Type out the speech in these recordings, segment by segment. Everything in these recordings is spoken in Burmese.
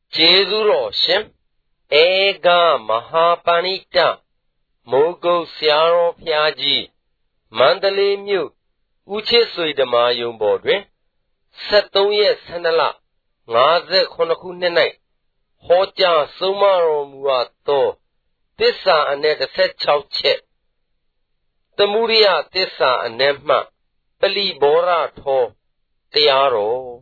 Jezuro Shem Ega Mahapanita Mogo Siaro Piaji Mandale Mu Uche Suidama Yumbodre Satoye Sanala Naze Konakune Hoja Sumaro Muato Tissa Anet Set Chauche Tamuria Tissa Anemma Peli Bora To Tiaro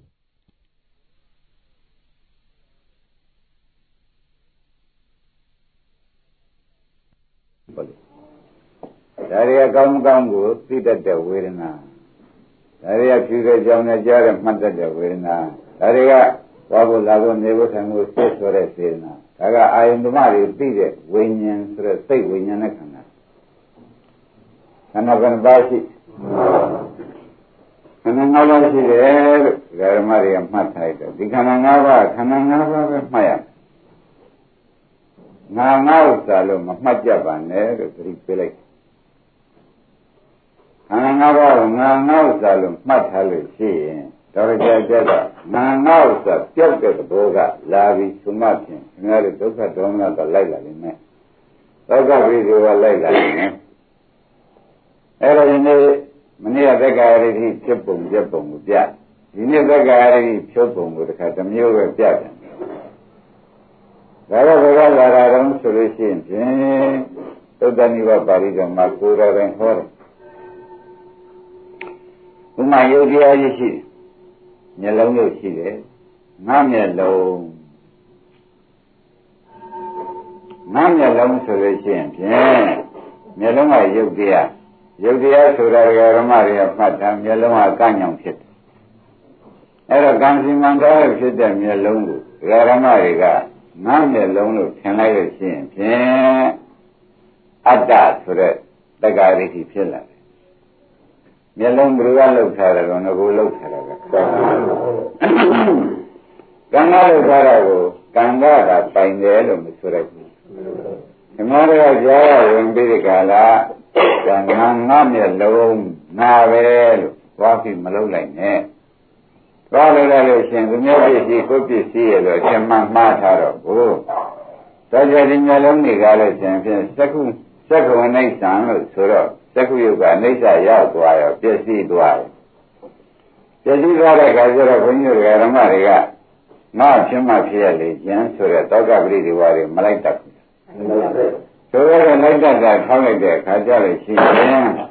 Daria Gamgangu, Peter de Wirna. Daria Fuga Jamna Jara Mata de Wirna. Daria Wabu Lago Never and was said for a Sirna. Daga I am the Mari, Peter, Winyan, for a state Winyanakana. And I'm going to buy it. And another there, Garamari Mataita. The Kanangava, Maya. Now, Salom, Majaban, the three pillars. Now, Salom, Matali, she, Dorja Jada, now, sir, Pilka, Boga, Lavi, Sumatin, Nari Duka, Dona, the Layla in me. Doga video a Layla. Every Mania the guy, Chipum, yeah. You need the guy, Chopum with the Catamure of Japan. Rara solution, so then you are buried on Makura and Horror. Uma Yodia Yishi, Yellow Yoshi, Nam Yellow solution, Yellow Yodia Sura Maria Patam, Yellow Canyon Kit. Era Gansi Manda, Fit them Yellow, Ramariga. Nam Yellow, can I see him? At that for the guy pillar. Yellow Brugal Taragon, a Bull Taragon. Ganga Tarago, Ganga, find the element for it. The mother of Jaya will be the gala, Nam Yellow, Navel, walking Malone. Rather than the music could be sealed or Chaman Mataro. Such as in Yaloni Gala champion, second nation, Suro, Sekuga, Nisa Yaguay, Jesse Dway. Jesse Gala Gazera, when you are a Maria, now Chima Fiali, Jan Sura, Toga Bridi Wari, Malata. So like that, holiday, Kajali, she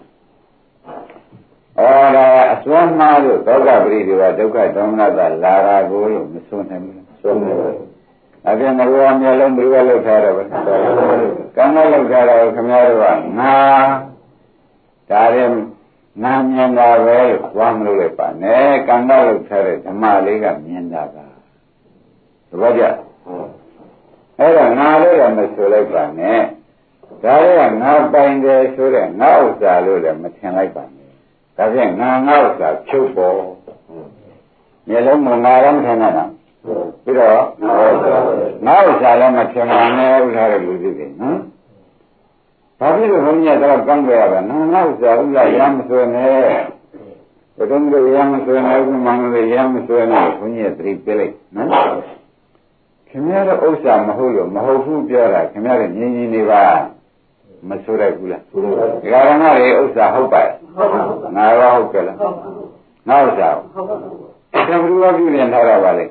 Ora, Swan Maru, Toga Bridiva, Duka Domna, Lara Guru, Missunim, Sum. Again, the one yellow Brugal Taravan. Kamal Gara, Kamarva, Na Tarim, Namyana, Wamrulepa, Ne, Kangal Tare, Maliga, Miendaga. Raja. Era Nara and the Sulepa, Ne. Tare, not buying the Sure, now Salu, and Machanaipan. That's it, now, Chupo. Yellow Munaram Canada. Now, Salama Chamana, we had a good day. Probably the Hunya of Ganga, now, Salula Yamsone. But on the Yamsone, among the Yamsone, Hunya 3 Billy. Kamara Osa Mahulu, Mahofu Jara, Kamara Niniva. Masura Gula. Garamari Osa Hopa. Nara Hokala. Now, some Ruby and Haravali.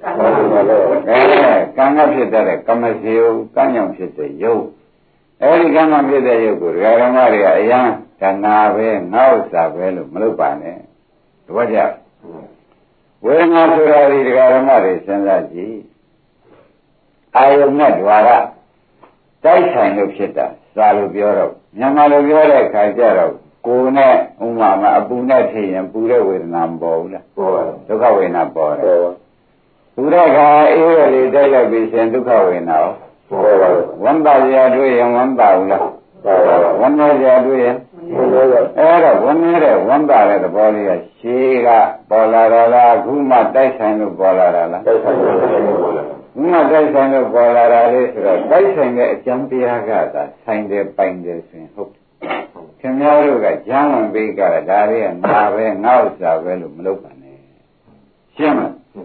Kanga Pitare, Kamasio, Kanyam Pita, Yo. Every Gama Pita Yogur, Garamari, Yan, Kanave, Nausa, Velu, Malupane. What up? When Nasurari Garamari, Sandaji, I am not Wara. That kind of Shita. Salu Bureau, Yamalu Bureau, Kajaro, Kune, Umama, Abuna tea, and Buddha with Nambo. Look how we now bought it. Buddha, eerily, they like this, and look how we now. One by the Adui and one Baula. One by the Adui. Era, one by the body of Shiga, Bolarala, Guma, that kind of Bolarala. Una Dyson of Bolara, Dyson, Jampiagata, signed their binders in hope. Kamaruga, Jaman Bega, Dari, and Nave, and Nausa, Velum Lopane. Shaman.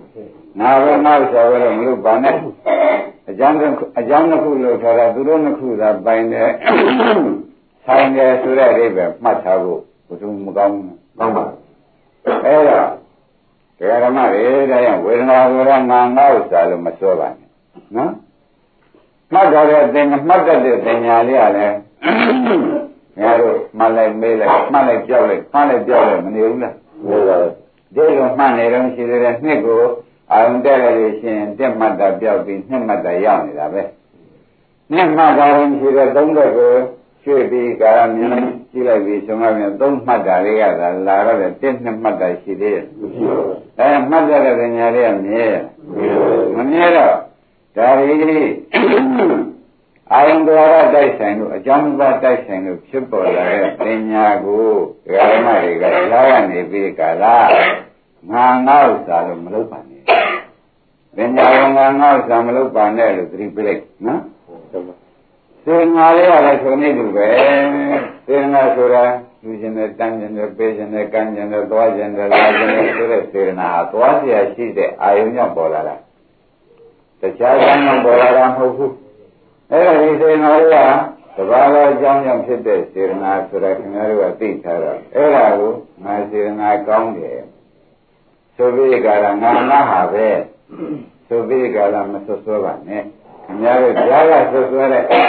ငါပဲငါ့ဆိုတော့မလို့ပါနဲ့အကြောင်းတစ်ခုလို့ခေါ်တာသူတို့နှစ်ခုသာပိုင်တယ်ဆိုင်တယ်ဆိုတဲ့အိဗယ်မှတ်ထားဖို့ဘုသူမကောင်းဘူးကောင်းပါအဲ့တော့ဓမ္မတွေတဲ့ဝေဒနာဆိုတာငါငါ့ဥစ္စာလို့မပြောပါနဲ့နော်မှတ်ကြတဲ့သင်မှတ်တတ်တဲ့ပညာလေးကလည်းငါတို့မှတ်လိုက်မေးလိုက်မှတ်လိုက်ကြောက်လိုက်မှတ်လိုက်ကြောက်လိုက်မနေဘူးလားနေပါဘူးဒီလိုမှတ်နေတော့ရှိသေးတယ်နှစ်ကိုအာရုံတက်ရလို့ရှိရင်တက်မှတ်တာပြောက်ပြီးနှစ်မှတ်တာရောက်နေတာပဲနှစ်မှတ်တာရင်ရှိတဲ့သုံးတဲ့ကိုရွှေ့ပြီးကာရမြင်လိုက်ကြည့်လိုက်ပြီးဆုံးမပြန်သုံးမှတ်တာလေးကသာလာတော့တဲ့တက်နှစ်မှတ်တာရှိသေးတယ်မရှိပါဘူးအဲမှတ်တဲ့ပညာလေးကမြဲမမြဲတော့ဒါရီအာယုံတော်တိုက်ဆိုင်လို့အကြောင်းပါတိုက်ဆိုင်လို့ဖြစ်ပေါ်လာတဲ့ပညာကိုဓမ္မတွေကကြားရနေပြီးကာလငါငါ့ဥစ္စာလို့မလုပ်ပါနဲ့ပညာရောငါငါ့ဥစ္စာမလုပ်ပါနဲ့လို့သတိပေးလိုက်နော်သေငါလေးကလည်းဆိုနေတူပဲသေငါဆိုတာလူကျင်တဲ့တန်းကျင်တဲ့ပေးကျင်တဲ့ကမ်းကျင်တဲ့သွားကျင်တဲ့လာကျင်တဲ့ဆိုတဲ့သေနာဟာသွားเสียရှိတဲ့အာယုံကြောင့်ပေါ်လာတာတခြားကြောင့်ပေါ်လာတာမဟုတ်ဘူးအဲ့ဒါဒီသေနာလေးကတဘာသောအကြောင်းကြောင့်ဖြစ်တဲ့စေရနာဆိုတာခင်ဗျားတို့ကသိထားတော့အဲ့ဒါကိုငါစေရနာကောင်းတယ်ဆိုပြီးကြတာငါငါဟာပဲဆိုပြီးကြတာမဆွဆွဲပါနဲ့ခင်ဗျားတို့ကြားကဆွဆွဲ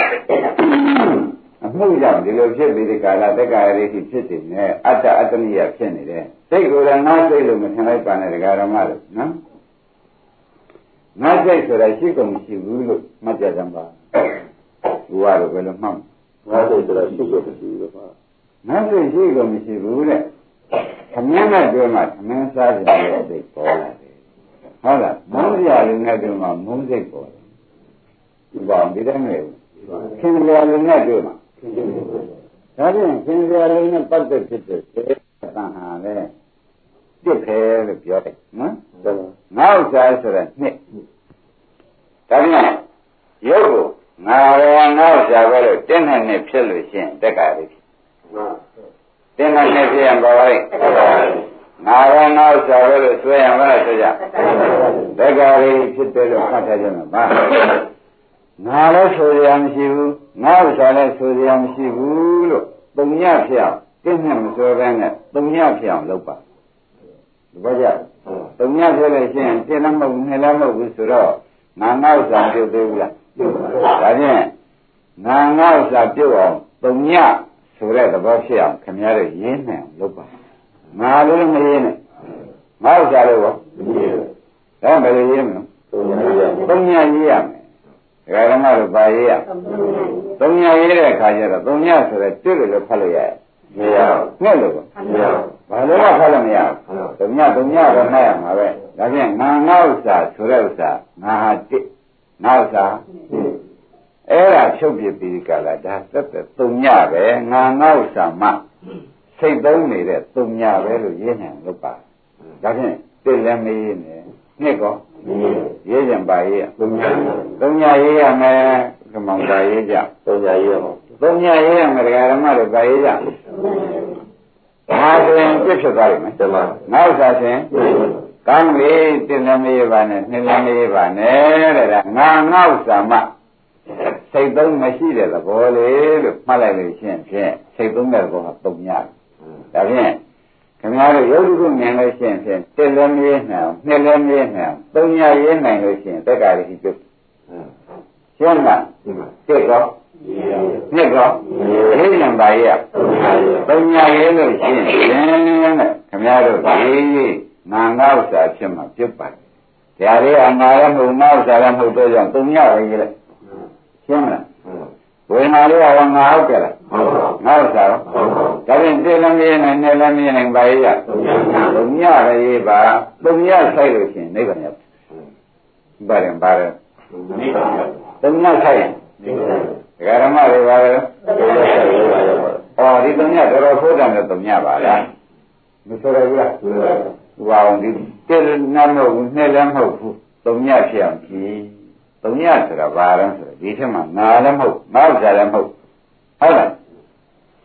တဲ့အမှုကြောင့်ဒီလိုဖြစ်ပြီးဒီကာလတက္ကရာရိဖြစ်နေတယ်အတ္တအတ္တနိယဖြစ်နေတယ်စိတ်ကိုယ်လည်းငါစိတ်လို့မထင်လိုက်ပါနဲ့ဒကာရမတို့နော်ငါစိတ်ဆိုတာရှိကုန်မရှိဘူးလို့မှတ်ကြကြပါဘုရားတို့ဘယ်လိုမှတ်ငါစိတ်ဆိုတာရှိကုန်မရှိဘူးလို့ပါငါစိတ်ရှိကုန်မရှိဘူးတဲ့ခမင်းနဲ့တွေ့မှခမင်းစားကြတဲ့စိတ်ပေါ်လာတယ်ဟုတ်လားမုန်းရလေးနဲ့တွေ့မှမုန်းစိတ်ပေါ်တယ်ဒီကောင်ဒီတိုင်းလေခင်ဗျာလေးနဲ့တွေ့မှဒါဖြင့်ခင်ဗျာလေးနဲ့ပတ်သက်ဖြစ်တဲ့စေတဟာလေတစ်ခဲလို့ပြောတယ်နော်ငါ့ဥစ္စာဆိုတဲ့နှစ်ဒါဖြင့်ရုပ်ကိုငါရောငါ့ဥစ္စာပဲလို့တင်းနဲ့နဲ့ဖြစ်လို့ရှိရင်တက္ကရာရိတင်းနဲ့နဲ့ဖြစ်ရင်ဘာလဲငါရောငါ့ဥစ္စာပဲလို့ဆွဲရင်ဘာလဲဆိုကြတက္ကရာရိဖြစ်တယ်လို့မှတ်ထားကြမှာပါငါလည်းဆိုရမရှိဘူးငါ့ဥစ္စာလည်းဆိုရမရှိဘူးလို့ပုံညဖြစ်အောင်တင်းနဲ့မဆွဲဘဲနဲ့ပုံညဖြစ်အောင်လုပ်ပါဒီဘာကြပုံညဖြစ်လို့ရှိရင်တင်းလည်းမဟုတ်ဘူးနှစ်လည်းမဟုတ်ဘူးဆိုတော့ငါငါ့ဥစ္စာပြုတ်သေးဘူးလားဒါဖြင့်ငါငါ့ဥစ္စာပြုတ်အောင်ပုံညဆိုတဲ့သဘောဖြစ်အောင်ခင်ဗျားတို့ရင်းနိုင်အောင်လုပ်ပါငါလည်းမရင်းနဲ့ငါ့ဥစ္စာလည်းရောဒါဘယ်လိုရင်းမလဲပုံညရေးရမယ်ဓမ္မတို့ပါရေးရသုံးညရေးတဲ့အခါကျတော့သုံးညဆိုတဲ့တွေ့လို့လည်းဖတ်လို့ရတယ်မရဘူးနဲ့လို့မရဘာလို့မှဖတ်လို့မရဘူးသုံးညတော့မှတ်ရမှာပဲဒါဖြင့်ငါငါ့ဥစ္စာဆိုတဲ့ဥစ္စာငါဟာတစ်ငါ့ဥစ္စာအဲ့ဒါဖြုတ်ပြပြီးကြလားဒါသက်သက်သုံးညပဲငါငါ့ဥစ္စာမှစိတ်သုံးနေတဲ့သုံးညပဲလို့ရင်းနိုင်လို့ပါဒါဖြင့်တစ်လည်းမရင်းနဲ့နှစ်ကောရေးကြပါရေးသုံးညရေးရမယ်ဒီမှာပါရေးကြသုံးညရေးရမယ်သုံးညရေးရမယ်ဓမ္မတို့ပါရေးကြဒါဆိုရင်ပြည့်ဖြစ်သွားပြီမယ်ဒီမှာနောက်စားခြင်းကောင်းပြီတစ်လည်းမရေးပါနဲ့နှစ်လည်းမရေးပါနဲ့တဲ့ဒါငါငါ့ဥစ္စာမှစိတ်သုံးမရှိတဲ့သဘောလေလို့မှတ်လိုက်လို့ရှင်းဖြင့်စိတ်သုံးတဲ့ဘောကသုံးညဒါဖြင့်ခင်ဗျားတို့ရုပ်ထုမြင်လို့ရှိရင်ဖြင့်တစ်လည်းမရနိုင်အောင်နှစ်လည်းမရနိုင်အောင်သုံးညရင်းနိုင်လို့ရှိရင်တက္ကရာရိပြုတ်ရှင်းလားတစ်ကောနှစ်ကောရေးရင်ပါရဲ့သုံးညရင်းလို့ရှိရင်ခင်ဗျားတို့ရေးငါငါ့ဥစ္စာဖြစ်မှာပြုတ်ပါတယ်ဒါလေးကငါလည်းမဟုတ်ငါ့ဥစ္စာလည်းမဟုတ်တော့ကြောင့်သုံးညရင်းလေရှင်းလားဝေငါလေးကငါဟုတ်ကြလားငါဥစ္စာရောဒါဖြင့်တစ်လည်းမရနိုင်နှစ်လည်းမရနိုင်ပါရဲ့သုံးညရေးပါသုံးညဆိုင်လို့ရှိရင်နိဗ္ဗာန်ရောက်ပါတယ်ပါတယ်သုံးညဆိုင်ရင်ဓမ္မတွေပါပဲဒီသုံးညတော်တော်ဖိုးတယ်လို့သုံးညပါလားမဆိုရဘူးလားဟိုအောင်ဒီတစ်လည်းမဟုတ်ဘူးနှစ်လည်းမဟုတ်ဘူးသုံးညဖြစ်အောင်ကြည့်သုံးညဆိုတာဘာလဲဆိုတော့ဒီထက်မှငါလည်းမဟုတ်ငါဥစ္စာလည်းမဟုတ်ဟုတ်လား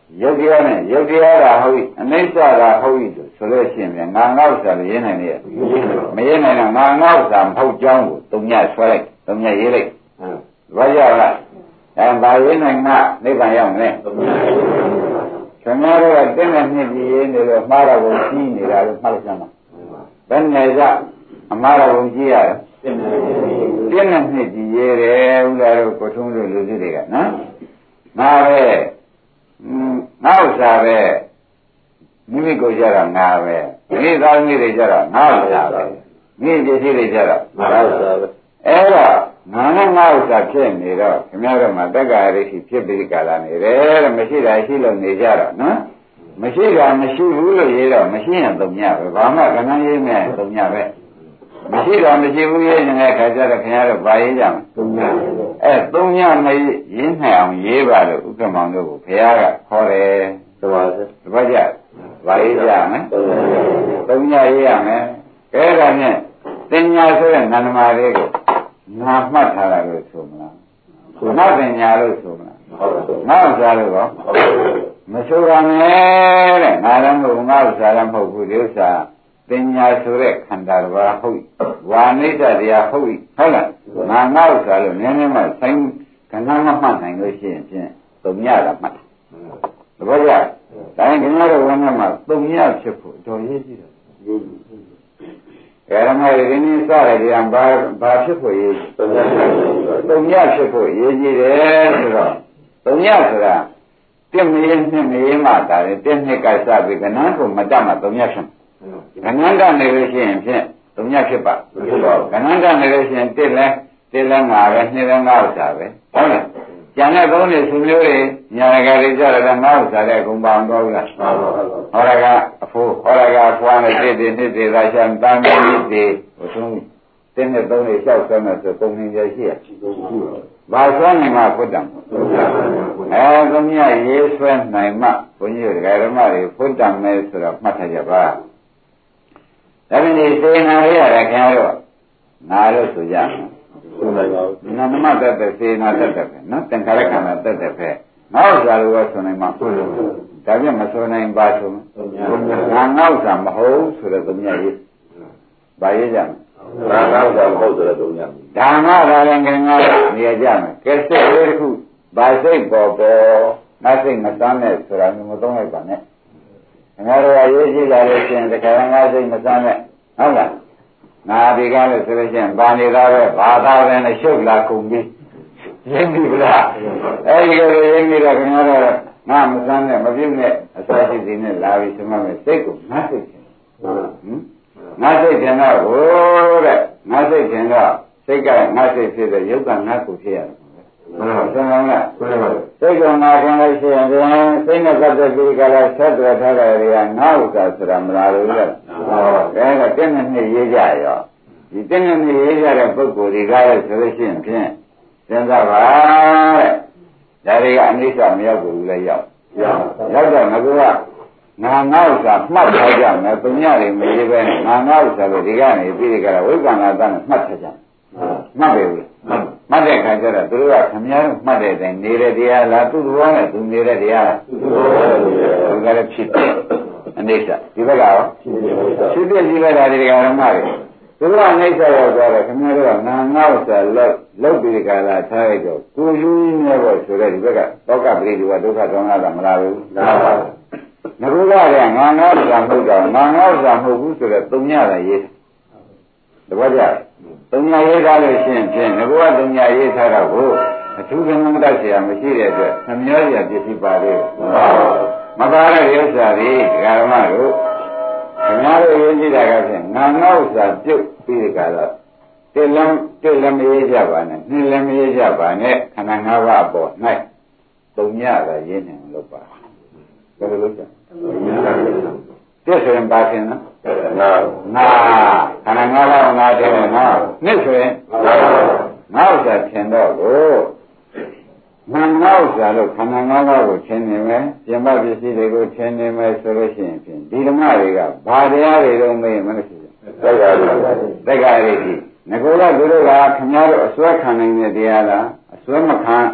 ယုတ်တရားနဲ့ယုတ်တရားတာဟုတ်အနိစ္စတာဟုတ်ဆိုလို့ရှိရင်ငါငေါ့စာလို့ရင်းနိုင်တယ်မရင်းနိုင်တော့ငါငေါ့စာမဟုတ်ကြောင်းကိုသုံးညဆွဲလိုက်သုံးညရေးလိုက်ဘာကြလားဘာရင်းနိုင်မှနိဗ္ဗာန်ရောက်မလဲခင်ဗျားတို့ကတင်းနဲ့နှစ်ကြည့်ရေးနေလို့မှားတော့ကိုကြီးနေတာလို့မှတ်လိုက်စမ်းပါဘယ်နဲ့ကြအမှားတော့ကိုကြီးရတယ်တင်းနဲ့နှစ်ကြည့်ရေးတယ်ဥလာတို့ကိုထုံးတို့လူစုတွေကနော်ငါပဲငါဥစ္စာပဲမိမိကိုကြတော့ငါပဲမိသားစုတွေကြတော့ငါဥစ္စာပဲမိပစ္စည်းတွေကြတော့ငါဥစ္စာပဲအဲ့တော့ငါနဲ့ငါဥစ္စာဖြစ်နေတော့ခင်ဗျားတို့မှာတက္ကရာရိရှိဖြစ်ပြီးကာလနေတယ်တဲ့မရှိတာရှိလို့နေကြတော့နော်မရှိတာမရှိဘူးလို့ရေးတော့မရှိရင်သုံးညပဲဘာမှကဏ္ဍရေးမဲ့သုံးညပဲမရှိတာမရှိဘူးရေးနေတဲ့ခါကျတော့ခင်ဗျားတို့ဗာရေးကြမယ်သုံးညသုံးညမရင်းနိုင်အောင်ရေးပါလို့ဥက္ကမောင်တို့ကိုဘုရားကခေါ်တယ်တပတ်ကြဗာရေးကြမယ်သုံးညရေးရမယ်ကဲဒါနဲ့တင်ညာဆိုတဲ့နန္ဒမာလေးကိုငါမှတ်ထားတာလို့ဆိုမလားငါပညာလို့ဆိုမလားငါဥစ္စာလို့ကောမဆိုရမယ်တဲ့ငါလည်းမဟုတ်ငါဥစ္စာလည်းမဟုတ်ဘူးဒီဥစ္စာပညာဆိုတဲ့ခန္ဓာတစ်ပါးဟုတ်ဝါနိစ္စတရားဟုတ်ဟုတ်လားငါဥစ္စာလို့နည်းနည်းမှဆိုင်ကဏ္ဍမမှတ်နိုင်လို့ရှိရင်ဖြင့်သုံးရတာမှတ်တယ်တပည့်ကြတိုင်းခင်ဗျားတို့ဝမ်းထဲမှာသုံးရဖြစ်ဖို့တော်ရေးကြည့်တယ်ဓမ္မရင်းနေစားရတဲ့ဘာဖြစ်ဖို့ရေးသုံးညဖြစ်ဖို့ရေးကြည့်တယ်ဆိုတော့သုံးညဆိုတာတင့်မရင်းနှစ်မရင်းမှတာတယ်တင့်နှစ်ကစားပြီးကဏ္ဍကိုမတတ်မှသုံးညဖြစ်ကဏ္ဍကနေလို့ရှိရင်ဖြင့်သုံးညဖြစ်ပါကဏ္ဍကနေလို့ရှိရင်တစ်လဲငါပဲနှစ်လဲငါဥစ္စာပဲဟုတ်လားကျန်တဲ့သုံးနေစုမျိုးတွေညာရကလေးကြတော့ငါဥစ္စာတဲ့အကုန်ပါအောင်တော့ဘူးလားဟောရကအဖိုးဟောရကအဖွားနဲ့တစ်နှစ်သာရှမ်းတမ်းပြီးဒီဟိုဆုံးတင်းနဲ့သုံးနေလျှောက်ဆွမ်းမယ်ဆိုပုံနေရရှိရဘာဆွမ်းနေမှဖွတ်တယ်သမီးရေးဆွဲနိုင်မှဘုန်းကြီးတို့ဓမ္မတွေဖွတ်တယ်မယ်ဆိုတော့မှတ်ထားကြပါဒါပြင်ဒီစေနာရရတဲ့ခင်ဗျားတို့ငါလို့ဆိုကြမယ်နာမတတ်တဲ့စေနာတတ်တဲ့ပဲနော်သင်္ခါရခန္ဓာတတ်တဲ့ပဲငါဥစ္စာလိုပဲဆိုနိုင်မှာဒါပြန်မဆိုနိုင်ပါဆိုငါငါဥစ္စာမဟုတ်ဆိုတဲ့သုံးညရေးဘာရေးကြမလဲငါဥစ္စာမဟုတ်ဆိုတဲ့သုံးညဓမ္မဒါလည်းငငါနေရကြမယ်ကဲစိတ်လေးတစ်ခုဘာစိတ်ပေါ်ငါစိတ်မတမ်းနဲ့ဆိုတာမျိုးမသုံးလိုက်ပါနဲ့ငါတို့ကရေးကြည့်လာလို့ရှိရင်တခါငါစိတ်မတမ်းနဲ့ဟုတ်လားငါဒီကားလို့ဆိုလို့ရှိရင်ဗာနေတာပဲဘာသာပဲနဲ့ရှုပ်လာကုန်ပြီရင်းပြီလားအဲဒီလိုရင်းပြီးတော့ခင်ဗျားတို့ငါမစမ်းနဲ့မပြုတ်နဲ့အစာရှိစီနဲ့လာပြီးစမမဲ့စိတ်ကိုငါစိတ်ချင်ငါစိတ်ချင်တော့ဟိုတဲ့ငါစိတ်ချင်တော့စိတ်ကငါစိတ်ဖြစ်တဲ့ယုတ်ကငါကိုဖြစ်ရတယ်ဟုတ်ပါဘူးလားစိတ်ကငါခင်လို့ရှိရင်စိတ်နဲ့ပတ်သက်ပြီးကြလားဆက်သွယ်ထားတဲ့နေရာငါဥစ္စာဆိုတာမလားလို့လေအဲဒါတင်းနဲ့နှစ်ရေးကြရောဒီတင်းနဲ့နှစ်ရေးကြတဲ့ပုဂ္ဂိုလ်တွေကလည်းဆိုလို့ရှိရင်ဖြင့်စဉ်းစားပါတဲ့ဒါတွေကအနိစ္စမရောက်ဘူးလေရောက်တော့ငါကငါဥစ္စာမှတ်ထားကြမယ်သူညတွေမရေးပဲငါဥစ္စာလို့ဒီကနေပြီးကြတာဝိပ္ပန္နသနဲ့မှတ်ထားကြမှတ်တယ်ဘူးမှတ်တဲ့ခါကျတော့သူတို့ကခမည်းတော်မှတ်တဲ့အတိုင်းနေတဲ့တရားလားသူ့သဘောနဲ့သူနေတဲ့တရားလားသူ့သဘောနဲ့သူကလည်းဖြစ်တယ်အနိစ္စဒီဘက်ကရောဖြစ်တဲ့ဒီဘက်ကဒီဓမ္မတွေသူကအနိစ္စရောက်သွားတယ်ခမည်းတော်ကငါဥစ္စာလောက်ပြီးကြတာထားလိုက်တော့ကိုယူရင်းနဲ့ပေါ့ဆိုတဲ့ဒီဘက်ကတောကပရိဒီဝဒုက္ခဒေါမနတာမလားဘူးလားပါငါတို့ကလည်းငါဥစ္စာမဟုတ်တော့ငါဥစ္စာမဟုတ်ဘူးဆိုတော့သုံးညတာရေးတပည့်ကြသုံးညရေးထားလို့ရှိရင်ဖြင့်ငါကသုံးညရေးထားတော့ကိုအထူးကမ္မတတ်เสียမရှိတဲ့အတွက်နှမျောစရာပစ္စည်းပါလေမပါတဲ့ဥစ္စာတွေဓမ္မတို့ခင်ဗျားတို့ရေးကြည့်တာကဖြင့်ငါဥစ္စာပြုတ်ပြီးကြတော့တစ်လည်းမရေးကြပါနဲ့နှစ်လည်းမရေးကြပါနဲ့ခန္ဓာ၅ပါးပေါ်၌သုံးညတာရေးနေလို့ပါဘယ်လိုလုပ်ကြတစ်ဆိုရင်ပါခင်နော်ငါခန္ဓာ၅ပါးငါတယ်ငါနှစ်ဆိုရင်ငါဥစ္စာထင်တော့ကိုငါဥစ္စာလို့ခန္ဓာ၅ပါးကိုထင်နေမယ်ပြင်ပပစ္စည်းတွေကိုထင်နေမယ်ဆိုလို့ရှိရင်ဖြင့်ဒီဓမ္မတွေကဘာတရားတွေတော့မေးမလို့ရှိတယ်သက္ကာရိတိငါကသူတို့ကခင်ဗျားတို့အစွဲခံနိုင်တဲ့တရားလားအစွဲမခံ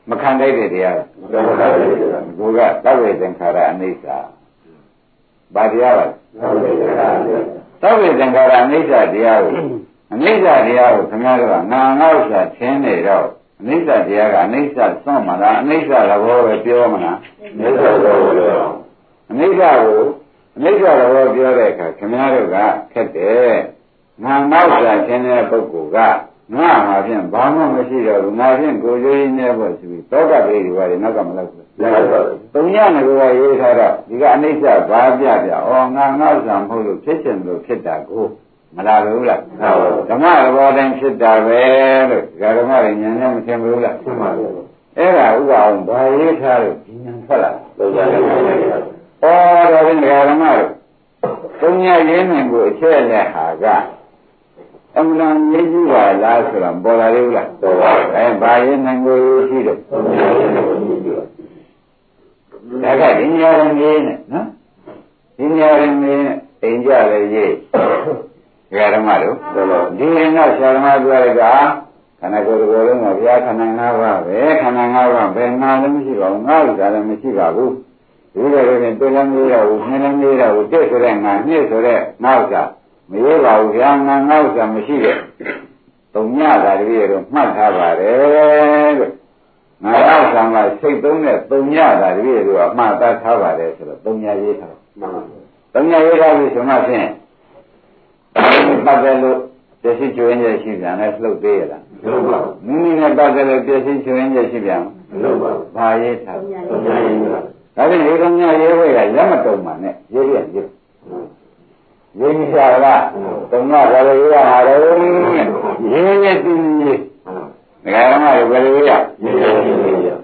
မခံလိုက်တဲ့တရားကိုကသဗ္ဗေသင်္ခါရအနိစ္စဘာတရားလဲသဗ္ဗေသင်္ခါရအနိစ္စတရားကိုအနိစ္စတရားကိုခင်ဗျားတို့ကငါငါ့ဥစ္စာထင်းနေတော့အနိစ္စတရားကအနိစ္စစွန့်မလားအနိစ္စသဘောပဲပြောမလားအနိစ္စသဘောပြောအနိစ္စကိုအနိစ္စသဘောပြောတဲ့အခါခင်ဗျားတို့ကခက်တယ်ငါငါ့ဥစ္စာထင်းတဲ့ပုဂ္ဂိုလ်ကငါမှာဖြင့်ဘာမှမရှိတော့ဘူးငါဖြင့်ကိုယ်ရွေးနေဖို့ဆိုပြီးတောကပိတွေပါလေနောက်ကမလောက်ဘူးသုံးညငါကရေးထားတော့ဒီကအနိစ္စဘာပြဩငါငါ့ဥစ္စာမဟုတ်လို့ဖြစ်ချင်လို့ဖြစ်တာကိုမလားဘူးလားဓမ္မသဘောတိုင်းဖြစ်တာပဲလို့ဓမ္မတွေဉာဏ်နဲ့မထင်ဘူးလားထင်ပါဘူးအဲ့ဒါဥပအောင်ဘာရေးထားလို့ဉာဏ်ထွက်လာသုံးညရေးထားတယ်ဩတော်ရင်ဓမ္မတို့သုံးညရေးနိုင်ကိုအချက်နဲ့ဟာကအမှန်တန်ရေးကြည့်ပါလားဆိုတော့ပေါ်လာသေးဘူးလားပေါ်ပါဘူးဘာရေးနိုင်ကိုရှိတယ်သုံးညရေးနိုင်ကိုရှိတယ်ဒါကဒီညာရင်ရေးနဲ့နော်ဒီညာရင်ရေးနဲ့အိမ်ကြလည်းရေးဓမ္မတို့ဒီရင်ကဆရာသမားပြောလိုက်တာခန္ဓာကိုယ်ကိုယ်လုံးကဘုရားခန္ဓာ၅ပါးပဲခန္ဓာ၅ပါးဘယ်ငါလည်းမရှိပါဘူးငါ့ဥစ္စာလည်းမရှိပါဘူးဒီလိုလည်းတွေ့လည်းမရဘူးနှင်းလည်းမရဘူးတက်ဆိုတဲ့ငါနှိမ့်ဆိုတဲ့ငါ့ဥစ္စာမရပါဘူးဗျာငါဥစ္စာမရှိတဲ့သုံးညတာတပည့်တို့မှတ်ထားပါတယ်လို့ငါဥစ္စာကစိတ်သုံးတဲ့သုံးညတာတပည့်တို့ကမှတ်သားထားပါတယ်ဆိုတော့သုံးညရေးထားသုံးညရေးထားပြီဆိုမှဖြင့်ပတ်သက်လို့ပျက်စီးကျွင်းရရှိပြန်လဲလှုပ်သေးရလားမလှုပ်ပါဘူးမိမိနဲ့ပတ်သက်လို့ပျက်စီးကျွင်းရရှိပြန်မလှုပ်ပါဘူးဘာရေးထားသုံးညရေးထားဒါဖြင့်ဒီသုံးညရေးဖို့ရလက်မတုံမှနဲ့ရေးရရေးရင်းကြလားတုံကဘာလို့ရဟာလဲရင်းရတည်ရေးငါဓမ္မတွေဘယ်လိုရရေးရဘူးလားရေး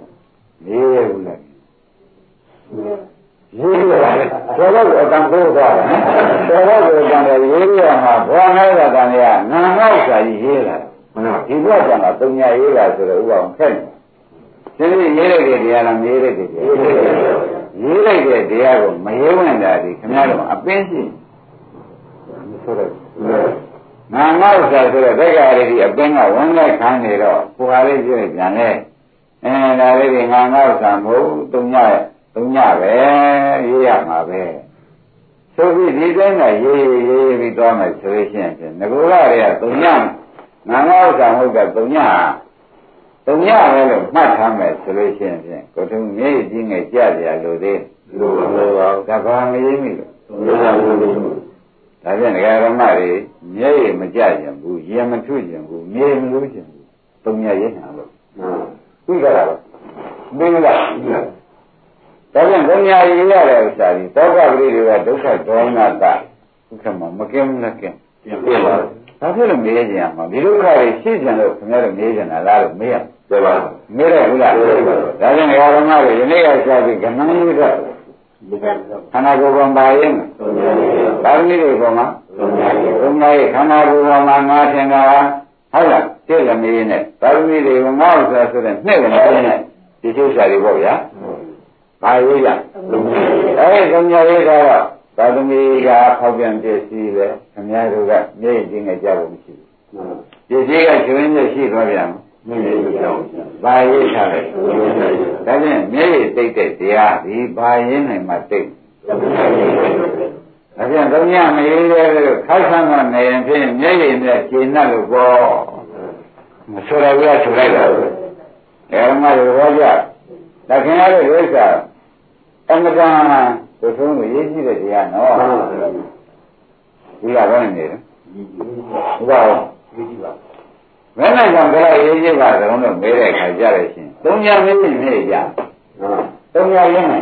ရတယ်တော်တော့အတန်ပိုးသွားတယ်တော်တော့အတန်တွေရေးရမှာဘောငါးရတန်တွေကနာငေါ့စာကြီးရေးလာဒီဘက်ကကတုံညာရေးလာဆိုတော့ဥပအောင်ခက်တယ်ဒီရေးလိုက်တဲ့တရားလားမရေးလိုက်တဲ့တရားရေးလိုက်တဲ့တရားကိုမရေးဝင်တာဒီခင်ဗျားတို့အပင်းရှိဆိုတော့နာငေါ့စာဆိုတော့တက္ကရာတွေအပင်းကဝင်လိုက်ခံနေတော့ကိုယ်ဟာလေးပြည့်ပြန်လဲဒါလေးတွေငါငေါ့စာမဟုတ်တုံညာသုံးညပဲရေးရမှာပဲဆိုပြီးဒီတိုင်းကရေးပြီးသွားမယ်ဆိုလို့ရှိရင်ငကိုရတွေကသုံးညငါငါဥစ္စာဟုတ်ကသုံးညပဲလို့မှတ်ထားမယ်ဆိုလို့ရှိရင်ကိုထုံးမြေကြီးငယ်ကြကြလို့သေးလို့ပါဒါဘာမရေးမိလို့ဒါပြန်ဒကာရမတွေမြေရမကြကြဘူးရေမထုကြဘူးမြေမလို့ကြဘူးသုံးညရေးနေလို့သိကြတာမင်းကဒါပြန်ဘုရားရေးရတဲ့ဥစ္စာဒီတောကပရိတွေကဒုက္ခဒေါမနတဥက္ကမမကင်းမကင်းပြန်ပြပါဘာဖြစ်လို့မေးကြရမှာဒီဒုက္ခတွေရှိကြလို့ခင်ဗျားတို့မေးကြတာလားလို့မေးရပြပါမေးရဘူးလားဒါပြန်ဓမ္မတွေယနေ့ကရှာပြီးကဏ္ဍရေးတော့ခန္ဓာကိုယ်ပေါ်ပါရင်သာသမီတွေပေါ်မှာဘုရားရဲ့ခန္ဓာကိုယ်ပေါ်မှာငါထင်တာဟုတ်လားသိလည်းမေးနေသာသမီတွေကငါ့ဥစ္စာဆိုတဲ့နှစ်လည်းမေးနေဒီချိုးစာတွေပေါ့ဗျာဘာရေးရအဲဒီသုံးညရေးတော့သာသမီကဖောက်ပြန်ပြည့်စည်တယ်ခင်ဗျားတို့ကမြေကြီးငယ်ကြဖို့မရှိဘူးပြည့်စည်ကကျွင်းနဲ့ရှိသွားပြန်မြေကြီးကြောင်းဘာရေးထားလဲဒါဖြင့်မြေကြီးတိတ်တဲ့တရားဒီဘာရေးနိုင်မှတိတ်ဒါဖြင့်သုံးညမရေးတဲ့လို့ခိုက်ဆန်းကနေရင်ဖြင့်မြေကြီးနဲ့ကျဉ်တ်လို့ပေါ့မဆိုရဘူးလားဆိုလိုက်တာဓမ္မတွေဟောကြဒါခင်ဗျားတို့ဥစ္စာအမတန်ကိုသုံးကိုရေးကြည့်တဲ့တရားနော်ဒီကဘာနေလဲဟုတ်ပါဘူးရေးကြည့်ပါဘယ်နဲ့ကြောင့်ကြည့်ရေးကြည့်ပါတော့လို့မေးတဲ့အခါကြရရှင်သုံးညမင်းနေကြသုံးညရင်းနေ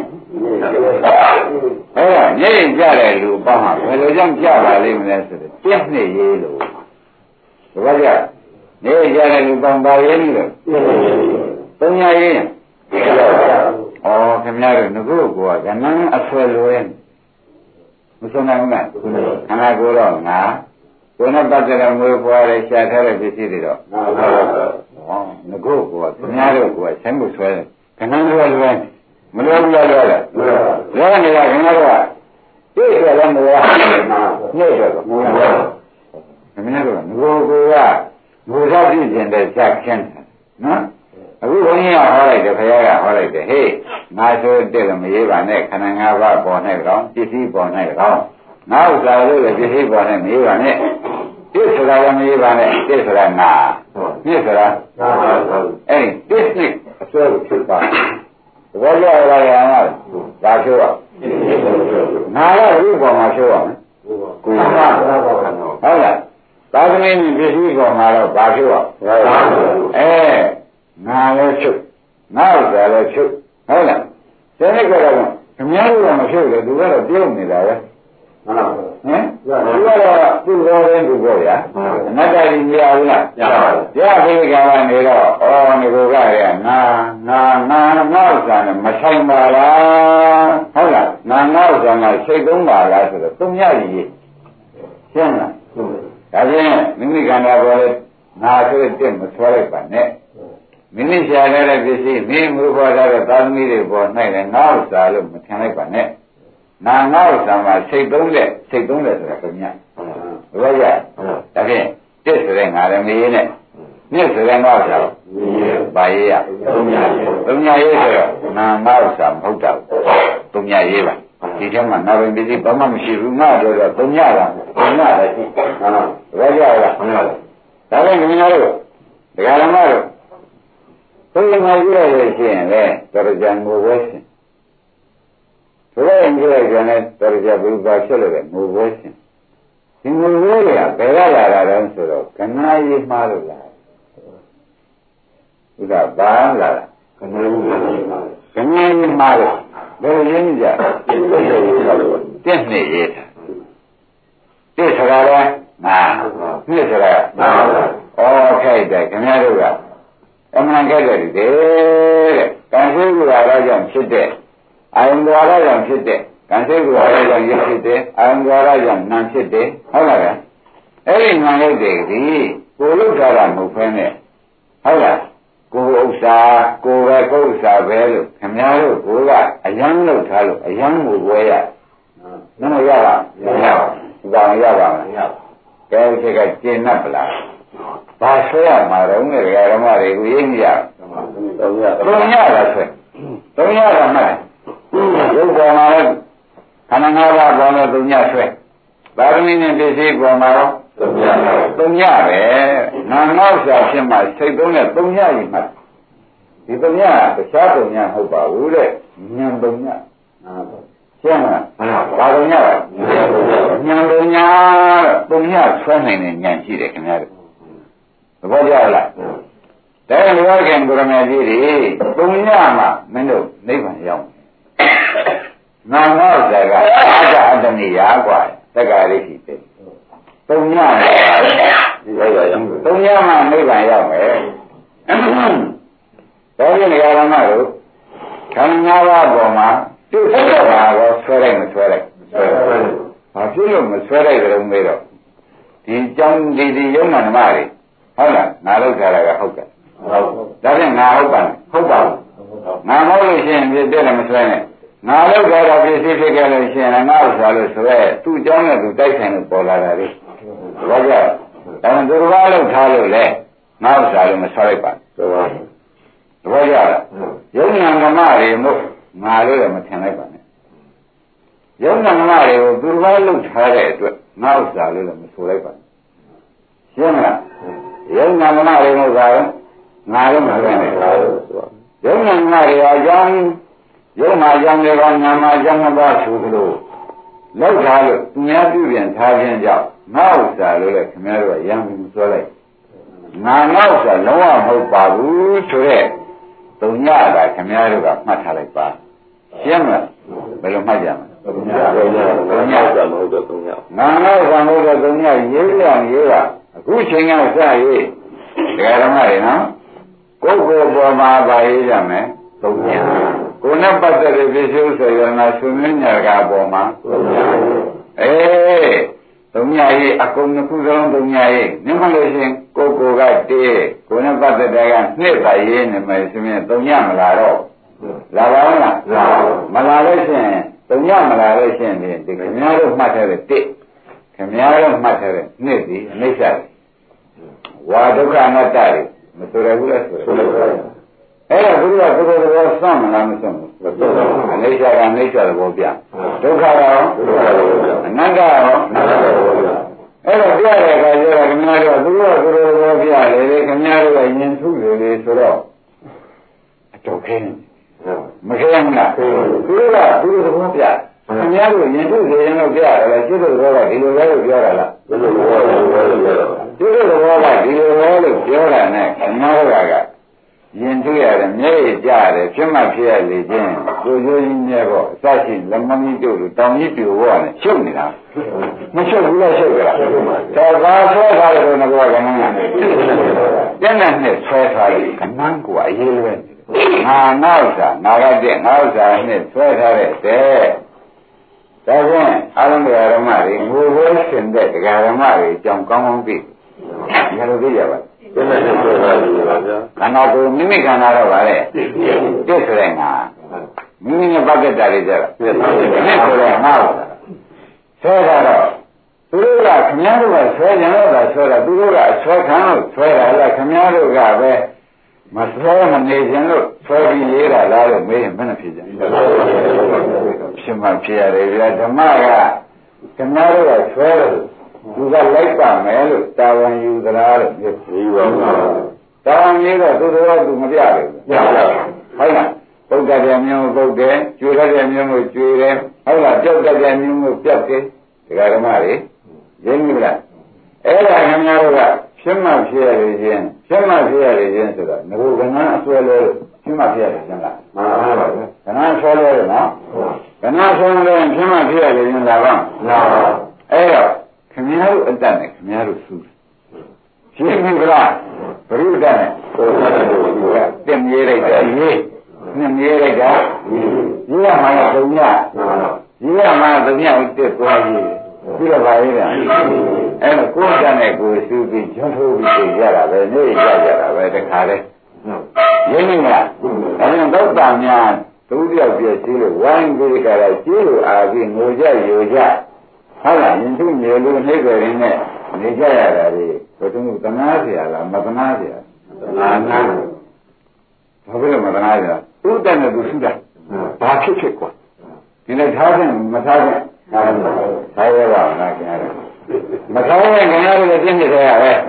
အဲ့ဒါညရင်ကြတဲ့လူအပေါင်းဟာဘယ်လိုကြောင့်ကြပါလိမ့်မလဲဆိုတော့ပြည့်နှစ်ရေးလို့ဘာကြညရင်ကြတဲ့လူပေါင်းပါရေးလို့သုံးညရင်းဩခင်ဗျားတို့ငကုတ်ကကဏ္ဍအဆွဲလွဲမဆုံးနိုင်ဘူးလားခန္ဓာကိုယ်တော့ငါကိုယ်နဲ့ပတ်သက်တဲ့ငွေပွားတဲ့ရှာထားတဲ့ပစ္စည်းတွေတော့ငကုတ်ကခင်ဗျားတို့ကဆိုင်မှုဆွဲတယ်ကဏ္ဍလွဲမလွဲဘူးလားလွဲနေတာခင်ဗျားတို့ကသိတယ်လည်းမလွဲနေတယ်ကခင်ဗျားတို့ငကုတ်ကငိုစားပြည့်ကျင်တဲ့ချက်ခင်းတယ်နော်အခုဘုန်းကြီးကဟောလိုက်တယ်ဘုရားကဟောလိုက်တယ်ဟေးငါဆိုတဲ့လည်းမရေးပါနဲ့ခန္ဓာ၅ပါးပေါ်၌ကောင်ပစ္စည်းပေါ်၌ကောင်ငါဥစ္စာလို့လည်းပစ္စည်းပေါ်၌မရေးပါနဲ့ပြစ်ဆိုတာလည်းမရေးပါနဲ့ပြစ်ဆိုတာငါပြစ်ဆိုတာအဲ့ဒီပြစ်နဲ့အစွဲကိုဖြစ်ပါဘောကြရရမှာဒါဖြိုးရငါကဒီပေါ်မှာဖြိုးရမယ်ကိုယ်ကဟုတ်လားသာသမီပစ္စည်းပေါ်မှာတော့ဘာဖြိုးရငါလည်းချုပ်ငါဥစ္စာလည်းချုပ်ဟုတ်လားဒီနေ့ကတော့ခမည်းတော်မဖြုတ်လေသူကတော့ပြုံးနေတာပဲဟုတ်လားဟမ်သူကတော့သူ့ဘောရင်းသူပေါ့ဗျာအနတ္တကြီးမရဘူးလားရပြီကကနေတော့ဩငကိုကရငါဥစ္စာနဲ့မဆိုင်ပါလားဟုတ်လားငါဥစ္စာနဲ့စိတ်သုံးပါလားဆိုတော့သုံးရည်ရှင်းလားဒါဖြင့်မိမိခန္ဓာပေါ်လေငါဆိုတဲ့မဆွဲလိုက်ပါနဲ့မိမိရှာရတဲ့ပစ္စည်းမိမှုခေါ်တဲ့သာသမီတွေပေါ်၌လည်းငါဥစ္စာလို့မထင်လိုက်ပါနဲ့ငါဥစ္စာမှာစိတ်သုံးတယ်ဆိုတာခင်ဗျာဘယ်လိုရဒါဖြင့်တစ်ဆိုတဲ့ငါလည်းမရေးနဲ့မြစ်ဆိုတဲ့ငါဥစ္စာဘာရေးရသုံးညရေးဆိုတော့ငါဥစ္စာမဟုတ်တော့သုံးညရေးပါဒီထဲမှာနောက်ရင်ပစ္စည်းဘာမှမရှိဘူးငါတို့တော့သုံးညတာရှိဘယ်လိုရလဲဒါဖြင့်ခင်ဗျားတို့ဒကာဓမ္မတို့ဘုရားမှာကြည့်ရလို့ရှိရင်လေတော်ကြံငိုဝဲရှင်ဘုရားရင်ကြည့်လိုက်ကြတယ်တော်ကြဘုရားဖြစ်လို့လေငိုဝဲရှင်ဒီငိုဝဲတွေကဘယ်ကလာတာလဲဆိုတော့ကနာရေးမှားလို့လာဥဒ္ဒါဘာလာတာကနာရေးမှားလို့ဘယ်ရင်းကြတက်နေရေးတာတက်ဆိုတာလဲငါနှစ်ဆိုတာငါဩခိုက်တယ်ခင်ဗျားတို့ကအမှန်ကြတယ်တဲ့ကံစိတ်ကူရာကြောင့်ဖြစ်တဲ့အာယံဒွါရကြောင့်ဖြစ်တဲ့ကံစိတ်ကူရာကြောင့်ရဖြစ်တဲ့အာယံဒွါရကြောင့်နာဖြစ်တဲ့ဟုတ်လားဗျအဲ့ဒီနာရုပ်တွေဒီကိုလုထားတာမဟုတ်ဘဲနဲ့ဟုတ်လားကိုဥစ္စာကိုပဲကိုဥစ္စာပဲလို့ခင်ဗျားတို့ကအယံလုထားလို့အယံကိုဝဲရနမရပါမရပါဘူးဘာရပါမလဲကဲဒီကကျင့်납ပလားဘာဆွဲရမှာတော့ငယ်ဓမ္မတွေကိုရင်းကြသုံးရတာဆွဲသုံးရတာမှရုပ်ပေါ်မှာလည်းခန္ဓာ၅ပါးပေါ်လို့သုံးရဆွဲပါရမီနဲ့ပစ္စည်းပေါ်မှာတော့သုံးရပဲနာငေါ့ဆရာဖြစ်မှစိတ်သုံးတဲ့သုံးရကြီးမှဒီသုံးရတခြားသုံးရမဟုတ်ပါဘူးတဲ့ဉာဏ်သုံးရရှင်းမလားဘာသုံးရလဲဉာဏ်သုံးရသုံးရဆွဲနိုင်တဲ့ဉာဏ်ရှိတယ်ခင်ဗျားတို့သဘောကျလားဒါကလူဝခင်ကိုရမေကြီးတွေသုံးရမှမင်းတို့နိဗ္ဗာန်ရောက်နာငေါ့ဆရာကအတ္တနိယာกว่าတက္ကရာရှိတယ်သုံးညသုံးညမှနိဗ္ဗာန်ရောက်မယ်ဒါကြောင့်နေရာဓမ္မတို့ခန္ဓာ၅ပါးပေါ်မှာပြုတ်ဆက်တာကိုဆွဲလိုက်မဆွဲလိုက်ဘာဖြစ်လို့မဆွဲလိုက်ကြုံမေးတော့ဒီကြောင့်ဒီယုံနာဓမ္မတွေဟုတ်လားငါလောက်ထားတာကဟုတ်တယ်ဒါဖြင့်ငါဟုတ်ပါဘူးငါမဟုတ်လို့ရှိရင်ပြည့်တယ်လည်းမဆွဲနဲ့ငါလောက်ထားတာပြည့်စည်ဖြစ်ခဲ့လို့ရှိရင်ငါဥစ္စာလို့ဆွဲသူ့ကြောင့်နဲ့သူတိုက်ဆိုင်လို့ပေါ်လာတာလေဘာကြောင့်ဒါမှသူတစ်ပါးလောက်ထားလို့လေငါဥစ္စာလို့မဆွဲလိုက်ပါဘူးသဘောကျလားယုံနာဓမ္မတွေမို့ငါလို့လည်းမထင်လိုက်ပါနဲ့ယုံနာဓမ္မတွေကိုသူတစ်ပါးလောက်ထားတဲ့အတွက်ငါဥစ္စာလို့လည်းမဆိုလိုက်ပါဘူးရှင်းမလားယုံနာဓမ္မတွေမို့သာငါလို့မပြောနဲ့ယုံနာဓမ္မတွေအကြောင်းယုံနာကြောင့်တွေကနာမကြောင့်မပါဆိုသလိုလောက်ထားလို့သူများပြုပြန်ထားခြင်းကြောင့်ငါဥစ္စာလို့လည်းခင်ဗျားတို့ကရံပြီးဆွဲလိုက်ငါဥစ္စာလုံးဝမဟုတ်ပါဘူးဆိုတဲ့သုံးညတာခင်ဗျားတို့ကမှတ်ထားလိုက်ပါရှင်းမလားဘယ်လိုမှတ်ကြမလဲသုံးညဥစ္စာမဟုတ်တော့သုံးညငါဥစ္စာမဟုတ်တော့သုံးညရေးရအခုချိန်ကစရေးဒကာဓမ္မတွေနော်ကိုယ်ကိုယ်ပေါ်မှာပါရေးရမယ်သုံးညကိုယ်နဲ့ပတ်သက်တဲ့ပစ္စည်းဥစ္စာရနာဆွေမျိုးညာကပေါ်မှာသုံးညရေးအကုန်တစ်ခုလုံးသုံးညရေးမြင်မလို့ရှင်ကိုကတေးကိုယ်နဲ့ပတ်သက်တဲ့ကနှစ်ပါရေးနေမယ်ဆိုရင်သုံးညမလာတော့လာပါဦးလားမလာလို့ရှင်သုံးညမလာလို့ရှင်ဒီခင်ဗျားတို့မှတ်ထားတဲ့တစ်ခင်ဗျားတို့မှတ်ထားတဲ့နှစ်ဒီအနိစ္စဝါဒုက္ခအနတ္တတွေမဆိုရဘူးလားဆိုရအဲ့ဒါသူကသူတို့တော့စမ်းမလားမစမ်းဘူးအနေချာကနေချာသဘောပြဒုက္ခရောအနတ္တရောအဲ့တော့ပြတဲ့အခါကျတော့ခင်ဗျားတို့သူတို့သဘောပြတယ်ခင်ဗျားတို့ကယဉ်ထုလေဆိုတော့အတော်ခင်းမခင်းလားသူတို့ကသူတို့သဘောပြခင်ဗျားတို့ယဉ်ထုစေရင်တော့ပြရတယ်လေကျွတ်တို့ကဒီလိုပဲလို့ပြောတာလားကျွတ်တို့ကဒီလိုပဲလို့ပြောတာနဲ့ခင်ဗျားတို့ကရင်တွေ့ရတယ်မျက်ရည်ကျရတယ်ဖြစ်မှဖြစ်ရလေချင်းကိုကျိုးကြီးမြဲပေါ့အစရှိလက်မကြီးတို့လိုတောင်ကြီးပြိုပေါ့နဲ့ရှုပ်နေတာမရှုပ်ဘူးလားရှုပ်ကြလားတော့ဘာဆွဲထားတယ်လို့ငါကကနန်းကကျန်တဲ့နဲ့ဆွဲထားတယ်ကနန်းကအရေးလွဲငါနောက်စားငါကတဲ့ငါဥစ္စာနဲ့ဆွဲထားတဲ့တဲ့ဒါဖြင့်အာရုံတရားဓမ္မတွေငိုဝဲရှင်တဲ့တရားဓမ္မတွေအကြောင်းကောင်းကောင်းသိရလို့သိကြပါခန္ဓာကိုယ်မိမိခန္ဓာတော့ဗါလေတက်ဆိုတဲ့ငါမိမိနဲ့ပတ်သက်တာတွေကြတာတက်ဆိုတဲ့ငါဆွဲတာတော့သူတို့ကခမည်းတော်ကဆွဲကြတော့တာဆွဲတာသူတို့ကဆွဲခံလို့ဆွဲတာလားခမည်းတော်ကပဲမဆွဲမနေခြင်းလို့ဆွဲပြီးရေးတာလားလို့မေးရင်ဘယ်နဲ့ဖြစ်ကြဖြစ်မှဖြစ်ရတယ်ဗျာဓမ္မကခမည်းတော်ကဆွဲလို့သူကလိုက်ပါမယ်လို့တာဝန်ယူသလားလို့ပြောပြီးပါဘူး။တာဝန်ယူတော့သူတို့ကသူမပြဘူး။ပြပါဘူး။ဟုတ်လား။ပုဒ်တဲ့မျိုးပုဒ်တယ်၊ကျွေတဲ့မျိုးကိုကျွေတယ်။ဟုတ်လား။ပြုတ်တဲ့မျိုးကိုပြုတ်တယ်။ဒကာဓမ္မတွေရင်းပြီလား။အဲ့ဒါခင်ဗျားတို့ကဖြစ်မှဖြစ်ရခြင်းဆိုတော့ငရုကဏအဆွဲလို့ဖြစ်မှဖြစ်ရခြင်းလား။မှန်ပါပါဘူး။ကဏဆွဲလို့နော်။ကဏဆွဲလို့ဖြစ်မှဖြစ်ရခြင်းလားဗျာ။မှန်ပါပါ။အဲ့တော့ခင်ဗျားတို့အတတ်နဲ့ခင်ဗျားတို့စူးရှင်းပြီလားဘုရုတတ်နဲ့တင်မြေးလိုက်တာရေးနှစ်မြေးလိုက်တာရေးရမှာတော့3ညရေးရမှာ3ညဦးတက်သွားရေးပြီးတော့ပါရေးတာအဲ့တော့ကိုယ်တတ်နဲ့ကိုယ်စူးပြီးကျွန်းထိုးပြီးပြင်ရတာပဲနေရကြတာပဲတခါလဲရင်းနေလားအဲ့တော့သောတာများသူတယောက်ပြည့်စည်လို့ဝိုင်းပြီးကြတာကျိုးလို့အားပြီးငိုကြရိုကြဟုတ်လားယဉ်သူမြေလို့နှိမ့်ကြရင်းနဲ့နေကြရတာတွေဘယ်သူမှသနာเสียလားမသနာเสียသနာနာဘာဖြစ်လို့မသနာเสียသူ့တက်နဲ့သူရှိတာဘာဖြစ်ကွာဒီနေ့ထားခြင်းမထားခြင်းထားရပါလားခင်ဗျားမထားရင်ခင်ဗျားတို့ပြင်းနေကြရပဲမ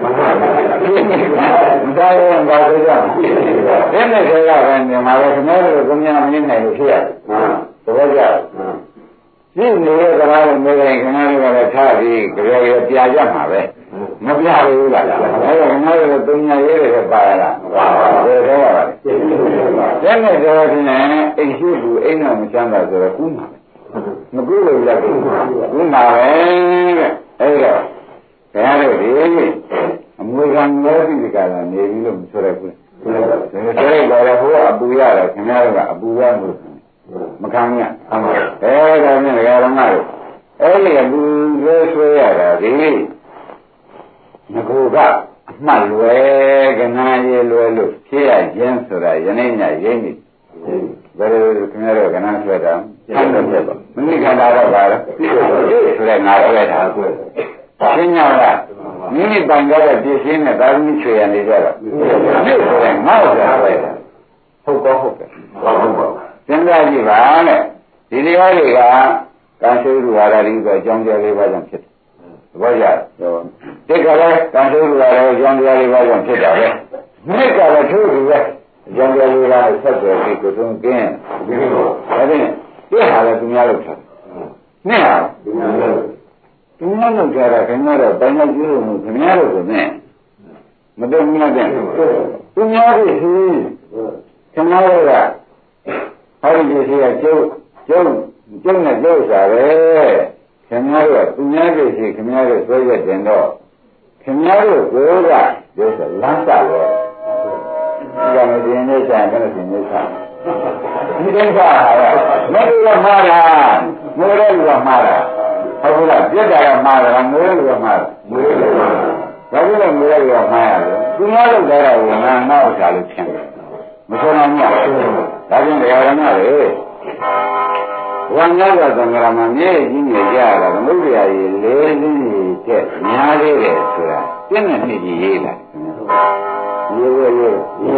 ထားရင်ဘာလို့ကြောက်ပြင်းနေကြရပဲမြန်မာပဲခင်ဗျားတို့ကမြင်မနေနိုင်လို့ဖြစ်ရတယ်သဘောကျဒီနေတဲ့ကဘာလို့မင်းခင်ဗျားတို့ကလည်းထားပြီးကြရပြကြမှာပဲမပြဘူးလားအဲ့တော့ခင်ဗျားတို့တုံညာရေးတွေပါရလားပါပါဘယ်တော့ပါလဲတဲ့နဲ့တော့ဒီနဲ့အိမ်ရှိဘူးအိမ်တော့မချမ်းသာဆိုတော့ကူးမှာမကူးလို့ရဘူးကူးမှာပဲတဲ့အဲ့တော့ခင်ဗျားတို့ဒီအမွေခံလို့ဒီကလာနေပြီလို့မဆိုရဘူးဆိုရဲပါလေဟိုအပူရတယ်ခင်ဗျားတို့ကအပူရလို့မခံရအဲ့ဒါနဲ့ဓမ္မတို့အဲ့ဒီအပူဆွဲရတာဒီငကူကအမှတ်လွယ်ကနာရေလွယ်လို့ဖြစ်ရခြင်းဆိုတာယနေ့ညရင်းနေဘယ်လိုခင်ဗျားတို့ကနာဆွဲတာဆန်းတယ်ပေါ့မိမိခန္ဓာတော့ပါလားဆိုတဲ့ငါဆွဲတာရှင်းရလားမိမိပံကြတဲ့ပြည့်ရှင်းတဲ့သာသမီချွေရနေကြတော့ဒီဆိုတဲ့ငါဆွဲတာဟုတ်ကောဟုတ်တယ်ဟုတ်ပါစဉ်းစားကြည့်ပါနဲ့ဒီတရားတွေကကံရှိရူဟာရတိဆိုအကြောင်းတရားလေးပါးကြောင့်ဖြစ်တယ်သဘောကျတော့တိတ်ကလည်းကံရှိရူဟာရအကြောင်းတရားလေးပါးကြောင့်ဖြစ်တာပဲမြစ်ကလည်းထိုးပြီးပဲအကြောင်းတရားလေးပါးဆက်သွယ်ပြီးကိုယ်ဆုံးကင်းဒီလိုဒါဖြင့်ပြဟာလည်းသူများလုပ်ထားနဲ့ဟာသူများလုပ်ကြတာခင်ဗျားတော့တိုင်းရကျိုးမှုခင်ဗျားတို့ကနဲ့မတုံ့ပြန်တဲ့သူများတွေရှိခင်ဗျားတို့ကဟောဒီလိုရှိရကျုပ်နဲ့ကျုပ်စားပဲခင်ဗျားတို့ကသူများတွေရှိခင်ဗျားတို့ဆွဲရက်တင်တော့ခင်ဗျားတို့ကိုယ်ကကျုပ်ဆိုလမ်းစားတော့ဒီကနေ့ဒီနေ့ဆိုင်ဘယ်လိုဒီနေ့ဆိုင်ဒီကိစ္စဟာမတူတော့မှားတာငိုရဲလူကမှားတာဟုတ်လားပြက်တာကမှားတာငိုရဲလူကမှားတာငိုရဲလူကမှားတာဘာလို့လဲငိုရဲလူကမှားရလဲသူများလုပ်ကြတာကငါငေါ့စားလို့ဖြစ်တယ်မဆုံးနိုင်ဘူးဒါကြောင့်တရားဓမ္မတွေဝမ်းများသောသံဃာမှာမြဲကြီးနေကြရတာမုဒ္ဒရာကြီးလေးလေးတဲ့များသေးတယ်ဆိုတာပြည့်နဲ့နှစ်ကြီးရေးလာရေး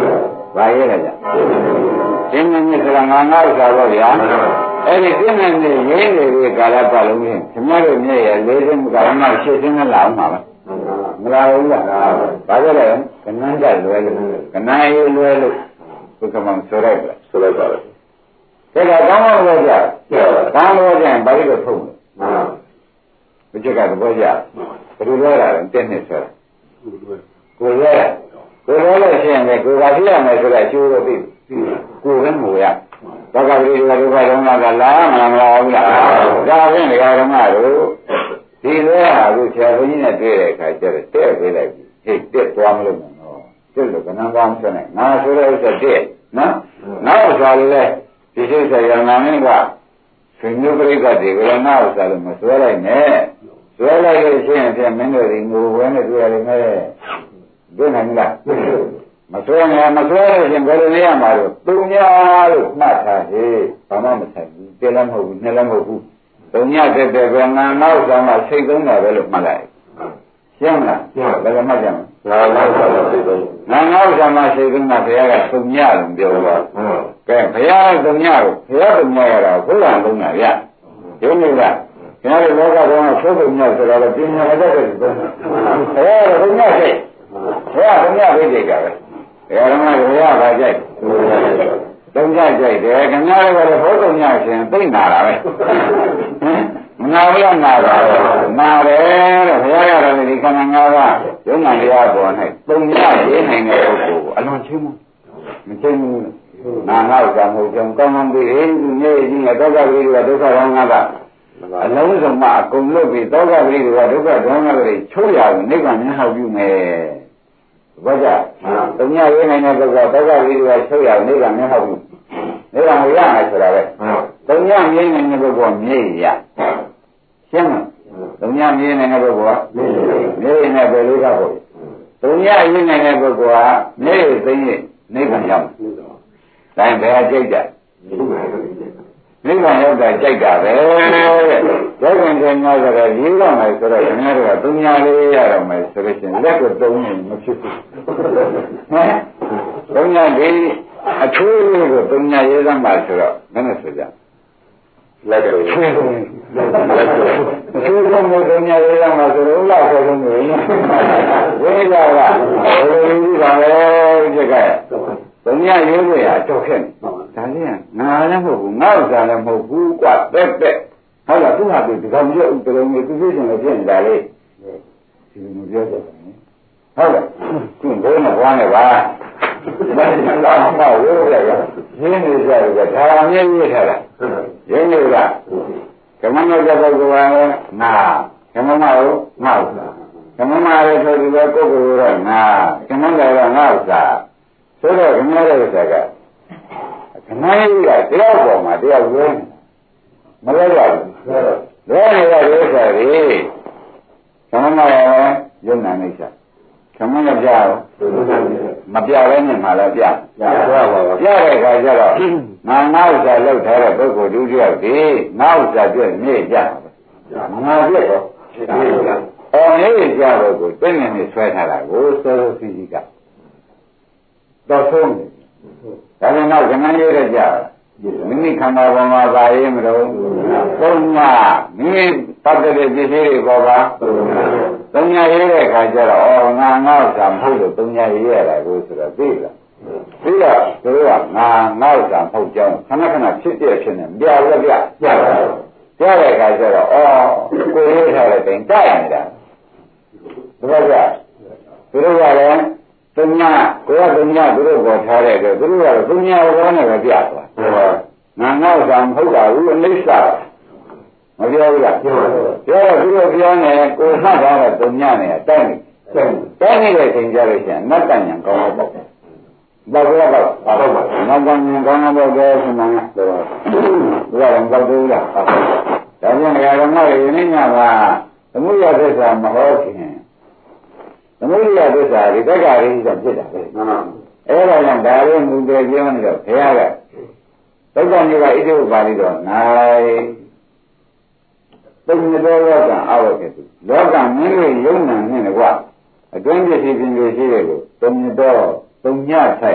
ဘာရဲလဲကြတင်းနေနေဆိုတာငါဥစ္စာပေါ့ဗျာအဲ့ဒီတင်းနေနေရင်းနေပြီးကာလပတ်လုံးချင်းခင်ဗျားတို့မျက်ရလေးစင်းကာလမှရှင်းရှင်းနဲ့လာအောင်ပါပဲမလာဘူးလားဘာကြလဲကနန်းကြလွယ်လို့ကနန်းရေးလွယ်လို့ဘုကမောင်ဆိုလိုက်ပါဆိုလိုက်ပါပဲဒါကကောင်းလို့ကြကောင်းလို့ကြရင်ဘာလို့ထုတ်လဲဘုချက်ကသဘောကျဘယ်လိုလဲတာလဲတက်နေဆိုတာကိုရဲလို့ရှိရင်လည်းကိုယ်ကပြရမယ်ဆိုတော့ကျိုးလို့သိကိုယ်ပဲငိုရသောကပရိဒုက္ခဒုက္ခကလာမလားဘူးလားဒါဖြင့်ဒကာဓမ္မတို့ဒီလဲဟာကိုဆရာဘုန်းကြီးနဲ့တွေ့တဲ့အခါကျတော့တဲ့ပေးလိုက်ပြီဟေ့တက်သွားမလို့နော်တက်လို့ကနန်းကောင်းဆိုနေငါဆိုတဲ့ဥစ္စာတက်နော်နောက်ဆိုလည်းဒီစိတ်ဆရာနာမင်းကဆွေမျိုးပရိသတ်တွေကလည်းနောက်ဆိုလို့မဆွဲလိုက်နဲ့ဆွဲလိုက်လို့ရှိရင်ပြန်မင်းတို့ဒီငိုဝဲနဲ့တွေ့ရတယ်မဲ့တွေ့နိုင်လားမဆွဲနဲ့မဆွဲလို့ရှင်ဘယ်လိုနေရမှာလို့တုံညာလို့မှတ်ထားဟေးဘာမှမဆိုင်ဘူးတက်လည်းမဟုတ်ဘူးနဲ့လည်းမဟုတ်ဘူးတုံညာတက်တဲ့ကငါနောက်ဆောင်မှစိတ်သုံးတာပဲလို့မှတ်လိုက်ရှင်းမလားဘယ်လိုမှတ်ကြမလဲငါနောက်ဆောင်မှစိတ်သုံးငါနောက်ဆောင်မှစိတ်သုံးတာဘုရားကတုံညာလို့ပြောတော့ကဲဘုရားတုံညာကိုဘုရားတုံညာရတာဘုရားသုံးတာဗျယုံနေလားကျွန်တော်လောကတော်ကသုဘုံညဆိုတော့ပညာမတတ်တဲ့သုံးတာဘုရားတုံညာစိတ်ဘုရားတုံညာသိကြပဲဓမ္မဘုရားဗာကြိုက်တုံးကြကြိုက်တယ်ခင်ဗျားတို့ကလည်းဘုသုံးညရှင်သိနာတာပဲမနာဘူးလားနာတာနာတယ်တဲ့ဘုရားကတော့ဒီခန္ဓာ၅ပါးယုံနာတရားပေါ်၌တုံညရေးနိုင်တဲ့ပုဂ္ဂိုလ်ကိုအလွန်ချင်းမှုမချင်းဘူးနာငါ့ကမဟုတ်ကြောင်းကောင်းကောင်းပြီးဟင်းသူမြေကြီးနဲ့ဒုက္ခပရိဒုက္ခဒုက္ခရောင်းတာအလုံးစုံမှအကုန်လို့ပြီးဒုက္ခပရိဒုက္ခဒုက္ခရောင်းတာတွေချိုးရအောင်နိဗ္ဗာန်မျက်နှာပြုမယ်ဘာကြတုံညရေးနိုင်တဲ့ပုဂ္ဂိုလ်ဒုက္ခပရိဒုက္ခချိုးရအောင်နိဗ္ဗာန်မျက်နှာပြုနိဗ္ဗာန်ကိုရမယ်ဆိုတာပဲတုံညမြင်နေတဲ့ပုဂ္ဂိုလ်မြည်ရရှင်းမလားတုံညမြင်နေတဲ့ပုဂ္ဂိုလ်ကမြည်နေပဲလေးကပေါ့တုံညရေးနိုင်တဲ့ပုဂ္ဂိုလ်ကမြည်သိရင်နိဗ္ဗာန်ရောက်တယ်ဒါရင်ဘယ်ဟာကြိတ်ကြနိဗ္ဗာန်ရောက်တာကြိုက်တာပဲတဲ့ဘယ်ကံကျင်များဆိုတော့ရေးတော့မယ်ဆိုတော့ခင်ဗျားတို့ကတုံညာလေးရတော့မယ်ဆိုလို့ရှိရင်လက်ကိုတုံးနေမဖြစ်ဘူးဟမ်တုံညာဒီအထူးလေးကိုတုံညာရေးသမှာဆိုတော့မနဲ့ဆိုကြလက်ကိုချွေးကုန်အထူးဆုံးကိုတုံညာရေးသမှာဆိုတော့ဥလားဆိုဆုံးကိုဝိဇ္ဇာကဘယ်လိုကြီးပါလဲဒီကဲတုံညာရေးဖို့ရအတော့ခဲ့ဒါလေးကငါလည်းမဟုတ်ဘူးငါ့ဥစ္စာလည်းမဟုတ်ဘူးကွာတက်ဟုတ်လားသူဟာသူဒီကောင်ကျဥတလုံးကြီးသူဖြစ်နေဖြစ်နေတာလေဒီလိုမပြောတတ်ဘူးဟုတ်လားသူဘယ်နဲ့ဘွားနဲ့ပါဘာလို့လာမှဝိုးရရရင်းနေကြတယ်ဒါအမြဲရေးထားတာရင်းနေလားကမ္မနောကြပုဂ္ဂိုလ်ကငါကမ္မနောငါဥစ္စာကမ္မနောရဲ့ဆိုဒီပဲပုဂ္ဂိုလ်ကငါကမ္မနောကငါဥစ္စာဆိုတော့ကမ္မနောရဲ့ဥစ္စာကခဏလေးကတယောက်ပေါ်မှာတယောက်ဝင်းမလဲရဘူးလဲနေတဲ့ဥစ္စာတွေသမဏရောယုံနာနေချာသမဏပြရောမပြဘဲနဲ့မှလည်းပြတဲ့အခါကျတော့ငါဥစ္စာလောက်ထားတဲ့ပုဂ္ဂိုလ်ဒုတိယဒီငါဥစ္စာပြည့်မြေ့ကြငါပြည့်တော့အော်လေးကြတော့ကိုတင်းနေနေဆွဲထားတာကိုစောစောစီစီကတော့ဆုံးဒါပေမဲ့ဇမန်ရေးရကြမိမိခန္ဓာပေါ်မှာသာရေးမလို့သုံးညမိမိပတ်တဲ့ပစ္စည်းတွေပေါ်ပါသုံးညရေးတဲ့အခါကျတော့ဩငါဥစ္စာမဟုတ်လို့သုံးညရေးရတာကိုဆိုတော့သိလားသိတော့သူကငါဥစ္စာမဟုတ်ကြောင်းခဏခဏဖြစ်တဲ့ဖြစ်နေပြလို့ပြတဲ့အခါကျတော့ဩကိုရေးထားတဲ့တိုင်တိုက်နေတာဘယ်လိုလဲသူတို့ကလည်းတုံညာကိုယ်ကတုံညာသူတို့ပေါ်ထားတဲ့အတွက်သူတို့ကတော့တုံညာဘောနဲ့ပဲပြသွားငါငေါ့ကမဟုတ်တာဘူးအနိစ္စမပြောဘူးလားပြောတော့သူတို့ပြောနေကိုယ်မှတ်ထားတဲ့တုံညာနဲ့တိုက်နေတဲ့အချိန်ကြလို့ရှိရင်နတ်တန်ညာကောင်းတော့ပေါ့ဘောကတော့နတ်တန်ညာကောင်းတော့တယ်ဆိုမှတော့ဘုရားကဘောတူလားဒါကြောင့်ဓမ္မတွေယနေ့ညမှာသမုဒ္ဒရာသစ္စာမဟောခင်သမုဒိယသစ္စာဒီတက္ကရာကြီးကဖြစ်တာပဲအဲ့ဒါကြောင့်ဒါလေးမူတယ်ပြောနေတော့ဘုရားကသုက္ကနိဗ္ဗာန်ဣတိဝပါဠိတော်၌သုံးတော်လောကအာဝကေတုလောကမင်းတို့ယုံနာနဲ့ကွာအတွင်းပစ္စည်းပင်တွေရှိတဲ့ကိုသုံးတော်သုံးညဆိုင်အောင်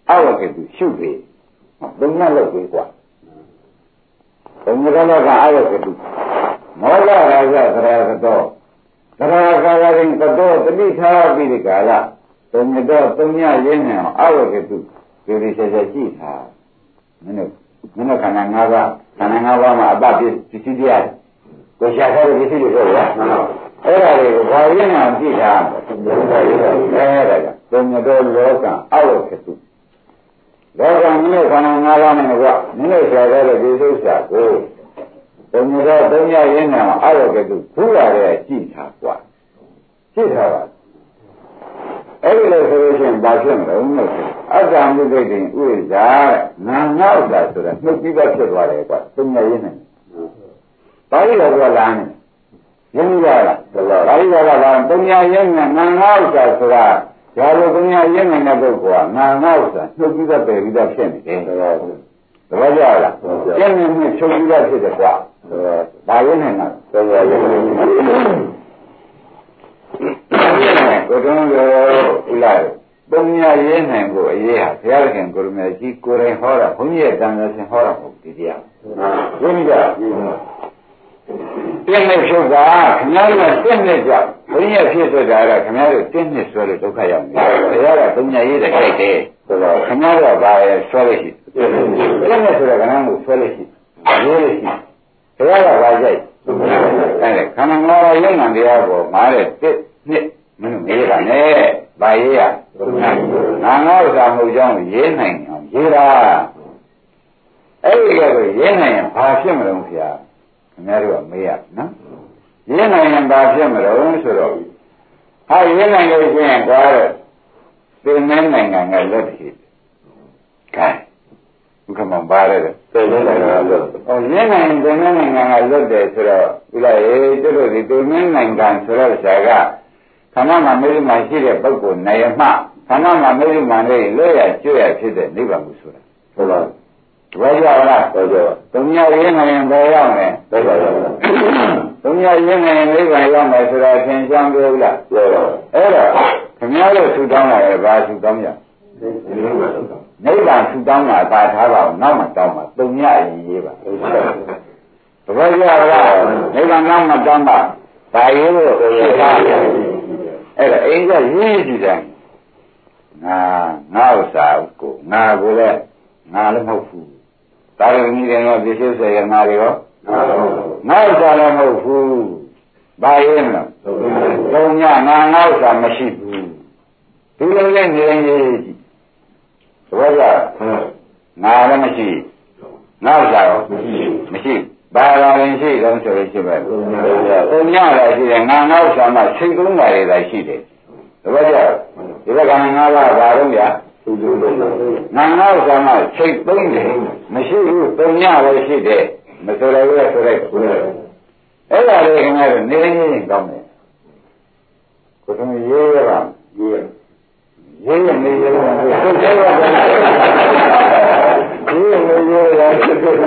အဝကေတုရှုပြီဘုံနဲ့လုပ်ပြီကွာဘုံကတော့ကအဝကေတုမောဂရာဇသရကတော့သရကာရရင်ကတော့တတိထားပြီးဒီကာလဘုံတော့သုံးညရင်းနေအောင်အဝကေတုဒီလိုဆက်ဆက်ကြည့်ထားမင်းတို့ခန္ဓာ၅ပါးမှာအပ္ပပစ္စည်းတရားကိုရှာထားတဲ့ပစ္စည်းတွေပေါ့ဗျာအဲ့ဒါတွေကိုဘာရင်းအောင်ကြည့်ထားအဲ့ဒါကဘုံတော်လောကအဝကေတုလောကမင်းတို့ခန္ဓာ၅ပါးနဲ့ကွာမင်းတို့ရှာထားတဲ့ဒီသုစ္စာကိုဘုံတော်သုံးညရင်းနေအောင်အဝကေတုထူလာတဲ့ကြည့်ထားကွာကြည့်ထားပါအဲ့ဒီလိုဆိုလို့ရှိရင်ဘာဖြစ်မလဲဦးလို့အတ္တမှုဒိဋ္ဌိဥစ္စာနာငေါ့တာဆိုတာနှုတ်ပြီးတော့ဖြစ်သွားတယ်ကွာသုံးညရင်းနေပါဠိတော်ကလာနေရင်းရလားပါဠိတော်ကလာသုံးညရင်းနဲ့နာငေါ့တာဆိုတာဒါလိုသုံးညရင်းနေတဲ့ပုဂ္ဂိုလ်ကနာငေါ့တာနှုတ်ပြီးတော့ပယ်ပြီးတော့ဖြစ်နေတယ်သဘောကျလားကျင့်နေမှုချုပ်ပြီးတော့ဖြစ်တယ်ကွာဒါရင်းနေတာသုံးညရင်းနေကိုတုံးရောဥလာသုံးညရင်းနိုင်ကိုအရေးဟာဘုရားခင်ကိုရမေကြီးကိုယ်တိုင်ဟောတာဘုန်းကြီးရဲ့တန်ခါရှင်ဟောတာမဟုတ်ဒီတရားရင်းကြပြည့်နေဖြုတ်တာခင်ဗျားတို့ပြည့်နေကြဘုန်းကြီးဖြစ်ဆိုတာကခင်ဗျားတို့တင်းနှစ်ဆွဲလို့ဒုက္ခရောက်နေတယ်ဘုရားကသုံးညရေးတဲ့ကြိုက်တယ်ဆိုတော့ခင်ဗျားတို့ကဘာလဲဆွဲလို့ရှိပြည့်နေဆိုတာကနန်းကိုဆွဲလို့ရှိရေးလို့ရှိဘုရားကဘာကြိုက်အဲ့ခန္ဓာငါးပါးယုံနာတရားကိုမားတဲ့တစ်နှစ်မင်းမေးတာနဲ့ဗာရေးရငါငါ့ဥစ္စာမဟုတ်ကြောင်းရေးနိုင်အောင်ရေးတာအဲ့ဒီကကိုရေးနိုင်ရင်ဘာဖြစ်မလို့ခင်ဗျာခင်ဗျားတို့ကမေးရနော်ရေးနိုင်ရင်ဘာဖြစ်မလို့ဆိုတော့ဟာရေးနိုင်လို့ရှိရင်ကွာတဲ့သင်္မဲနိုင်ငံကလက်ရှိခိုင်းဘုခမောင်ပါတယ်သင်္မဲနိုင်ငံကလွတ်ရေးနိုင်ရင်သင်္မဲနိုင်ငံကလွတ်တယ်ဆိုတော့ဒီလိုက်တို့တို့ဒီသင်္မဲနိုင်ငံဆိုတော့ဆရာကခန္ဓာမှာမိစ္ဆာရှိတဲ့ပုဂ္ဂိုလ်နိုင်မှခန္ဓာမှာမိစ္ဆာနဲ့လွတ်ရကျွတ်ရဖြစ်တဲ့နိဗ္ဗာန်ကိုဆိုတာဟုတ်ပါဘူးဘယ်ကြောက်လားဟုတ်ကြောက်သုံးညရင်းနိုင်ရင်ဘယ်ရောက်လဲဟုတ်ပါဘူးသုံးညရင်းနိုင်ရင်နိဗ္ဗာန်ရောက်မယ်ဆိုတာသင်ချမ်းပြောဘူးလားပြောတော့အဲ့တော့ခင်ဗျားတို့ထူတောင်းလာတယ်ဘာထူတောင်းကြနိဗ္ဗာန်ထူတောင်းတာပါထားပါအောင်နောက်မှတောင်းပါသုံးညရင်းရေးပါဘယ်ကြောက်လားနိဗ္ဗာန်နောက်မှတောင်းပါဒါရေးလို့ဖြစ်တာအဲ့ဒါအိမ်ကရေးကြည့်တယ်ငါဥစ္စာကိုငါကိုလည်းငါလည်းမဟုတ်ဘူးတာရမီတယ်တော့ပြည့်စုံစေရငါတွေရောငါဥစ္စာလည်းမဟုတ်ဘူးဘာရေးမလဲသုံးညငါဥစ္စာမရှိဘူးဒီလိုလေးနေရင်ရေးကြည့်သဘောကျငါလည်းမရှိငါဥစ္စာရောမရှိဘာလာရင်ရှိတော့ဆိုလို့ရှိပဲသုံးညလည်းရှိတယ်ငါဥစ္စာမှစိတ်သုံးပါလေသာရှိတယ်သဘောကျဒီဘက်ကငါးပါးဘာလို့ဗျာငါဥစ္စာမှစိတ်သုံးတယ်မရှိဘူးသုံးညလည်းရှိတယ်မဆိုရဘူးဆိုလိုက်အဲ့ဒါလေးခင်ဗျားတို့နေနေရင်ကောင်းတယ်ကိုယ်ကရေးရပါရေးရနေရတော့သူသိရတယ်ရေးနေရတာဖြစ်တယ်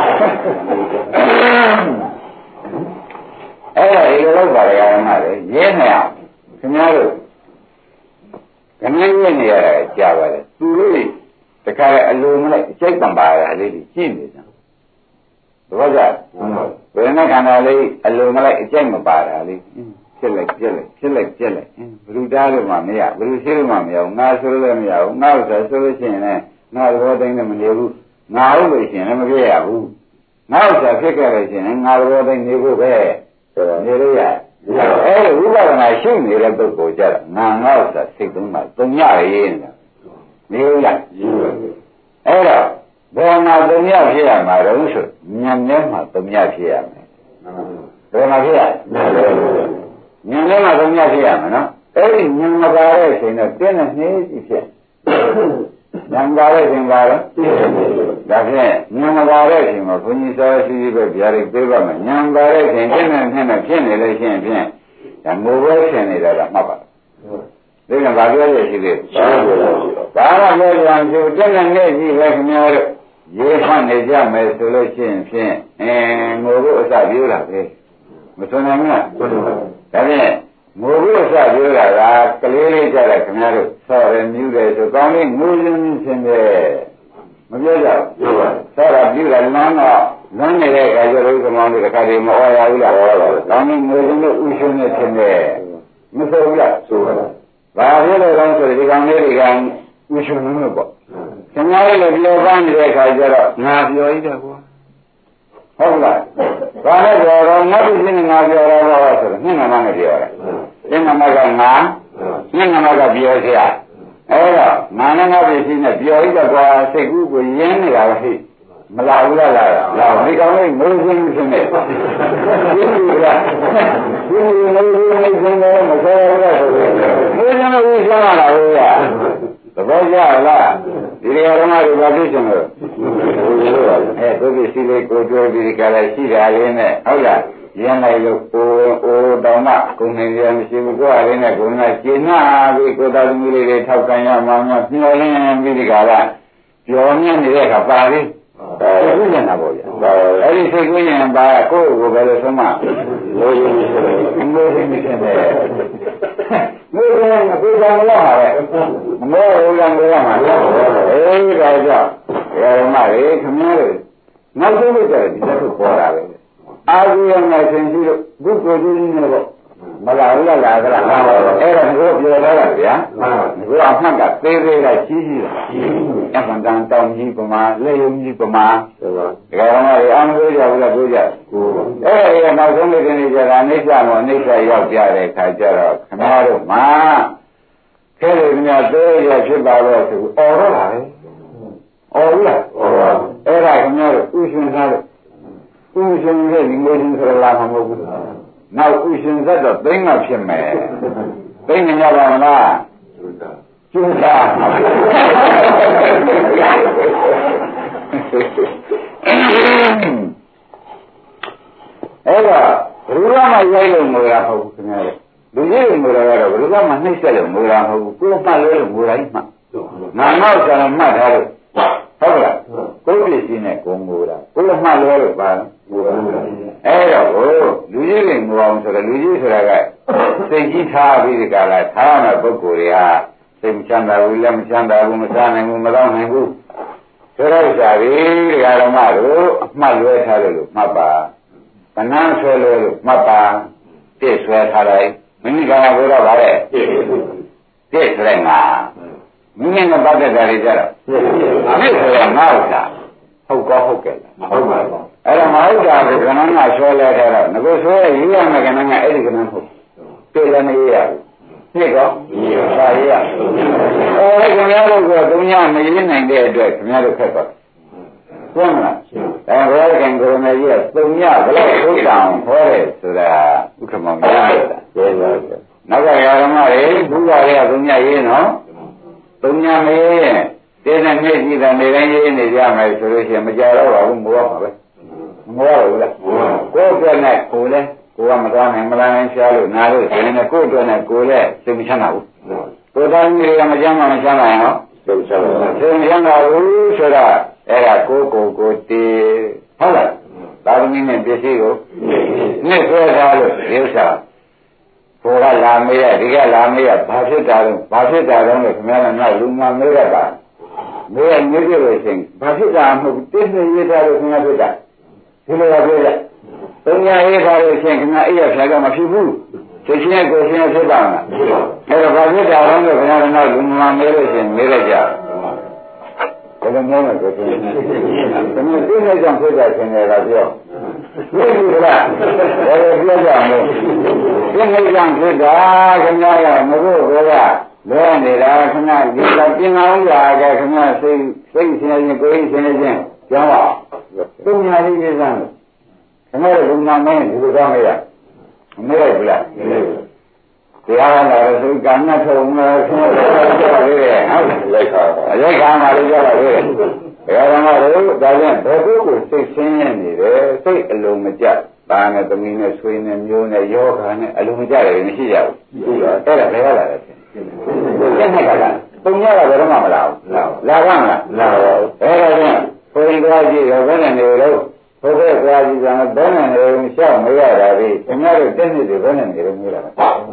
အဲ့ဒါဒီလိုပါလေအမှလေရေးနေအောင်ခင်ဗျားတို့ခဏရင်းနေရတာကြားပါလေသူတို့တခါအလိုမလိုက်အကျိတ်ပံပါရလေးကြီးကြည့်နေကြသဘောကျဘယ်နဲ့ခန္ဓာလေးအလိုမလိုက်အကျိတ်မပါတာလေးဖြစ်လိုက်ပြက်လိုက်ဖြစ်လိုက်ပြက်လိုက်ဘယ်လိုတားလို့မှမရဘယ်လိုရှိလို့မှမရဘူးငါဆိုလို့မရဘူးငါ့ဥစ္စာဆိုလို့ရှိရင်လည်းငါသဘောတိုင်းနဲ့မနေဘူးငါဟုတ်လို့ရှိရင်လည်းမပြည့်ရဘူးငါဥစ္စာဖြစ်ခဲ့လို့ရှိရင်ငါသဘောတိုင်းနေဖို့ပဲနေလို့ရအဲ့ဒီဝိပဿနာရှုနေတဲ့ပုဂ္ဂိုလ်ကြတော့ငါဥစ္စာစိတ်သုံးပါသုံးရရေးနေတာနေလို့ရအဲ့တော့ဘောနာသုံးရဖြစ်ရမှာတော့ဆိုဉာဏ်နဲ့မှသုံးရဖြစ်ရမယ်ဘယ်မှာဖြစ်ရဉာဏ်နဲ့မှသုံးရဖြစ်ရမှာနော်အဲ့ဒီဉာဏ်မပါတဲ့အချိန်တော့တင်းနဲ့နှေးကြည့်ဖြစ်ဉာဏ်ပါတဲ့အချိန်ပါတော့ဒါဖြင့်ဉာဏ်မပါတဲ့အချိန်မှာဘုန်းကြီးစောရှိပဲဗျာဒိတ်ပြေးပါမယ်ဉာဏ်ပါတဲ့အချိန်တင်းနဲ့နှေးနဲ့ဖြစ်နေလို့ရှိရင်ဖြင့်ဒါငိုပဲဖြစ်နေတာကမှတ်ပါဒီကဘာပြောရရှိသေးဘာမှပြောရအောင်ပြုတင်းနဲ့နှေးကြည့်ပဲခင်ဗျားတို့ရေးမှတ်နေကြမယ်ဆိုလို့ရှိရင်ဖြင့်ငိုဖို့အစပြောတာပဲမဆွနိုင်ဘူးလားဒါဖြင့်ငိုဖို့စပြောတာကကလေးလေးကြတဲ့ခင်ဗျားတို့ဆော့ရမြူးတယ်ဆိုကောင်းလေးငိုရင်းရှင်းတယ်မပြောကြဘူးဆော့တာပြူတာလမ်းတော့လမ်းနေတဲ့အခါကျတော့ဒီကောင်လေးတစ်ခါတည်းမဩရဘူးလားဩရပါဘူးကောင်းလေးငိုရင်းလို့ဥရှင်နေခြင်းတယ်မဆိုဘူးလားဆိုပါလားဘာဖြစ်လို့လဲဆိုတော့ဒီကောင်လေးတွေကဥရှင်နေလို့ပေါ့ခင်ဗျားတို့ပြောပန်းနေတဲ့အခါကျတော့ငါပြောရတဲ့ကွာဟုတ်လားဘာလဲပြောတော့ငါပြင်းနေငါပြောတော့ဆိုတော့နှစ်ငါမနဲ့ပြောတယ်ဒီငါမကငါနှစ်ငါမကပြောเสียအဲ့တော့ငါနဲ့ငါပြင်းနေပြောရတဲ့ကွာစိတ်ကူးကိုရင်းနေတာပဲဟိမလာဘူးလားလာဒီကောင်လေးငိုရင်းရှင်းနေဒီလိုကဒီလိုလေးရှင်းနေမဆောရဘူးလားဆိုတော့ငိုရင်းလို့ရှင်းလာတာဟုတ်လားသဘောကျလားဒီနေရာမှာဒီဘာဖြစ်ချင်လို့ကိုယ်စီလေးကိုတွေ့ပြီးဒီကလည်းရှိတာလေးနဲ့ဟုတ်လားရင်းလိုက်လို့အိုတောင်မှဂုဏ်နေရမရှိဘူးကိုယ်အရင်းနဲ့ဂုဏ်ကကျင်းနာပြီးကိုယ်သားသမီးလေးတွေထောက်ခံရမှမျှော်လင့်ပြီးဒီကလာပြောမြင်နေတဲ့အခါပါလိစိတ်ကူးနေတာပေါ့ဗျာအဲ့ဒီစိတ်ကူးရင်ပါကိုယ့်ကိုယ်ပဲလို့ဆုံးမလို့ရင်းနေတယ်လို့ရင်းနေတယ်ဘယ်လိုလဲကိုယ်ကမလို့ဟာလဲမမောဘူးလားကိုယ်ကမှာအေးဒါကြောင့်ဓမ္မတွေခမည်းတော်နောက်ဆုံးလို့ကြတယ်ဒီသက်ကိုပေါ်တာပဲအာဇီယနဲ့သင်ကြည့်လို့ဘုကိုယ်ကြီးနေတော့မလာဘူးလားလာကြလားအဲ့ဒါကိုပြောတော့တာဗျာကိုအမှတ်ကသေးသေးကကြီးကြီးတာအမှန်တန်တောင်းကြီးပမာလက်ယုံကြီးပမာဒီကောင်ကအာမလို့ကြဘူးလားပြောကြအဲ့ဒါနောက်ဆုံးလေးတင်နေကြတာအိဋ္ဌမောအိဋ္ဌရောက်ကြတဲ့ခါကျတော့ခမည်းတော်မှာခဲတယ်များသေးရဖြစ်ပါတော့သူအော်တော့တာလေအော်ဘူးလားအဲ့ဒါခမည်းတော်ဥရှင်သားလို့ဥရှင်ရဲ့ဒီလိုချင်းဆိုလာမှာမဟုတ်ဘူးနောက်ဥရှင်ဇတ်တော့သိငါဖြစ်မယ်သိငါရပါမလားကျူးတာအဲ့တော့ဘုရားမရိုက်လို့ငိုတာဟုတ်ဘူးခင်ဗျာလူကြီးတွေငိုတာကတော့ဘုရားမနှိမ့်ဆက်လို့ငိုတာဟုတ်ဘူးကိုယ်မှလဲလို့ငိုတိုင်းမှငါနောက်ကျတော့မှတ်ထားလို့ဟုတ်လားကိုယ်ပြည့်စည်နဲ့ကိုငိုတာကိုယ်မှတ်လဲလို့ပါငိုတာအဲ့တော့လူကြီးတွေငိုအောင်ဆိုတော့လူကြီးဆိုတာကစိတ်ကြီးထားပြီးဒီကလာထားရမယ့်ပုဂ္ဂိုလ်တွေဟာစိတ်မချမ်းသာဘူးလက်မချမ်းသာဘူးမစားနိုင်ဘူးမတော့နိုင်ဘူးဆိုတော့ဥစ္စာတွေဒီကဓမ္မတို့အမှတ်လွဲထားတယ်လို့မှတ်ပါကဏ္ဍဆွဲလို့မှတ်ပါပြည့်ဆွဲထားလိုက်မိမိကဘုရားပါလေပြည့်ဆွဲငါမိမိနဲ့ပတ်သက်တာတွေကြတော့ပြည့်ဆွဲငါဥစ္စာဟုတ်ကောဟုတ်ကဲ့ဟုတ်ပါဘူးအဲ့ဒါမဟုတ်တာကကဏ္ဍကဆွဲလဲထားတော့ငကိုဆွဲရေးရမယ်ကဏ္ဍကအဲ့ဒီကဏ္ဍဟုတ်ပြည့်လည်းမရေးရဘူးဖြစ်ကောပါရရခင်ဗျားတို့ကတုံးညမရေးနိုင်တဲ့အတွက်ခင်ဗျားတို့ခက်ပါဟုတ်မလားဘုရားခင်ကိုရမေကြီးကတုံညဘလောက်ထုတ်တောင်ဟောတယ်ဆိုတာဥက္ကမောင်ကြီးပြောတာနောက်ကရာဓမ္မတွေဘုရားတွေကတုံညရေးနော်တုံညမရေးရင်တင်းနဲ့မြည့်ကြည့်တယ်နေတိုင်းရေးနေကြမယ်ဆိုလို့ရှိရင်မကြတော့ပါဘူးမိုးရပါပဲမိုးရဘူးလားကိုယ်အတွက်နဲ့ကိုယ်လဲကိုကမသွားနိုင်မလာနိုင်ရှားလို့နားလို့ဆိုရင်ကိုယ့်အတွက်နဲ့ကိုယ်လည်းစိတ်မချမ်းသာဘူးကိုယ်သားကြီးတွေကမချမ်းသာမချမ်းသာရင်နော်စိတ်မချမ်းသာဘူးဆိုတော့အဲ့ဒါကိုတည်ဟုတ်လားသာသမီနဲ့ပစ္စည်းကိုနှစ်ဆွဲထားလို့ဒီဥစ္စာဘုရားလာမေးရဒီကလာမေးရဘာဖြစ်တာလဲလို့ခင်ဗျားကနောက်လူမမေးရတာမေးရညစ်ကြလို့ရှိရင်ဘာဖြစ်တာမဟုတ်တင်းနေရတာလို့ခင်ဗျားဖြစ်တာဒီလိုပြောရတုံညာရေးပါလို့ရှိရင်ခင်ဗျားအဲ့ရဖြာကမဖြစ်ဘူးသိချင်းကိုချင်းဖြစ်ပါမလားအဲ့တော့ဘာဖြစ်တာလဲလို့ခင်ဗျားကနောက်လူမမေးလို့ရှိရင်မေးရကြဘယ်လိုမျိုးလဲဆိုရင်ဒီနေ့သိနေကြဖြစ်တာရှင်တယ်လားပြောသိပြီလားဘယ်လိုပြောကြမလဲသိနေကြဖြစ်တာခင်ဗျားကမဟုတ်ဘူးကလဲနေတာခင်ဗျားဒီကပြင်အောင်ရာကခင်ဗျားစိတ်ရှင်ရင်ကိုယ်ရှင်ချင်းကြောင်းပါတုံညာလေးပြစမ်းလို့ခင်ဗျားတို့ဘုံနာမင်းဒီလိုသွားမရမမေ့ဘူးလားတရားလာတော့သူကံနဲ့ထုံလို့ဆင်းရဲကြတယ်ဟုတ်လိုက်ခါရိုက်ခါမှလည်းကြပါလေဘယ်တော့မှတော့ဒါပြန်ဘယ်သူကိုစိတ်ဆင်းရဲနေတယ်စိတ်အလုံးမကျပါနဲ့သမီးနဲ့ဆွေးနဲ့မျိုးနဲ့ယောဂာနဲ့အလုံးမကျတယ်မရှိကြဘူးအဲ့ဒါဘယ်ကလာလဲကျက်နဲ့ကလာပုံရတာဘယ်တော့မှမလာဘူးလာကမလားလာပါဘူးအဲ့ဒါပြန်ဘုရင်သွားကြည့်ရောဘယ်နဲ့နေလို့ဘုရားသွားကြည့်ကြတယ်ဘယ်နဲ့နေရှောက်မရတာဒီခင်ဗျားတို့တက်နေတယ်ဘယ်နဲ့နေလို့မျိုးလာတာ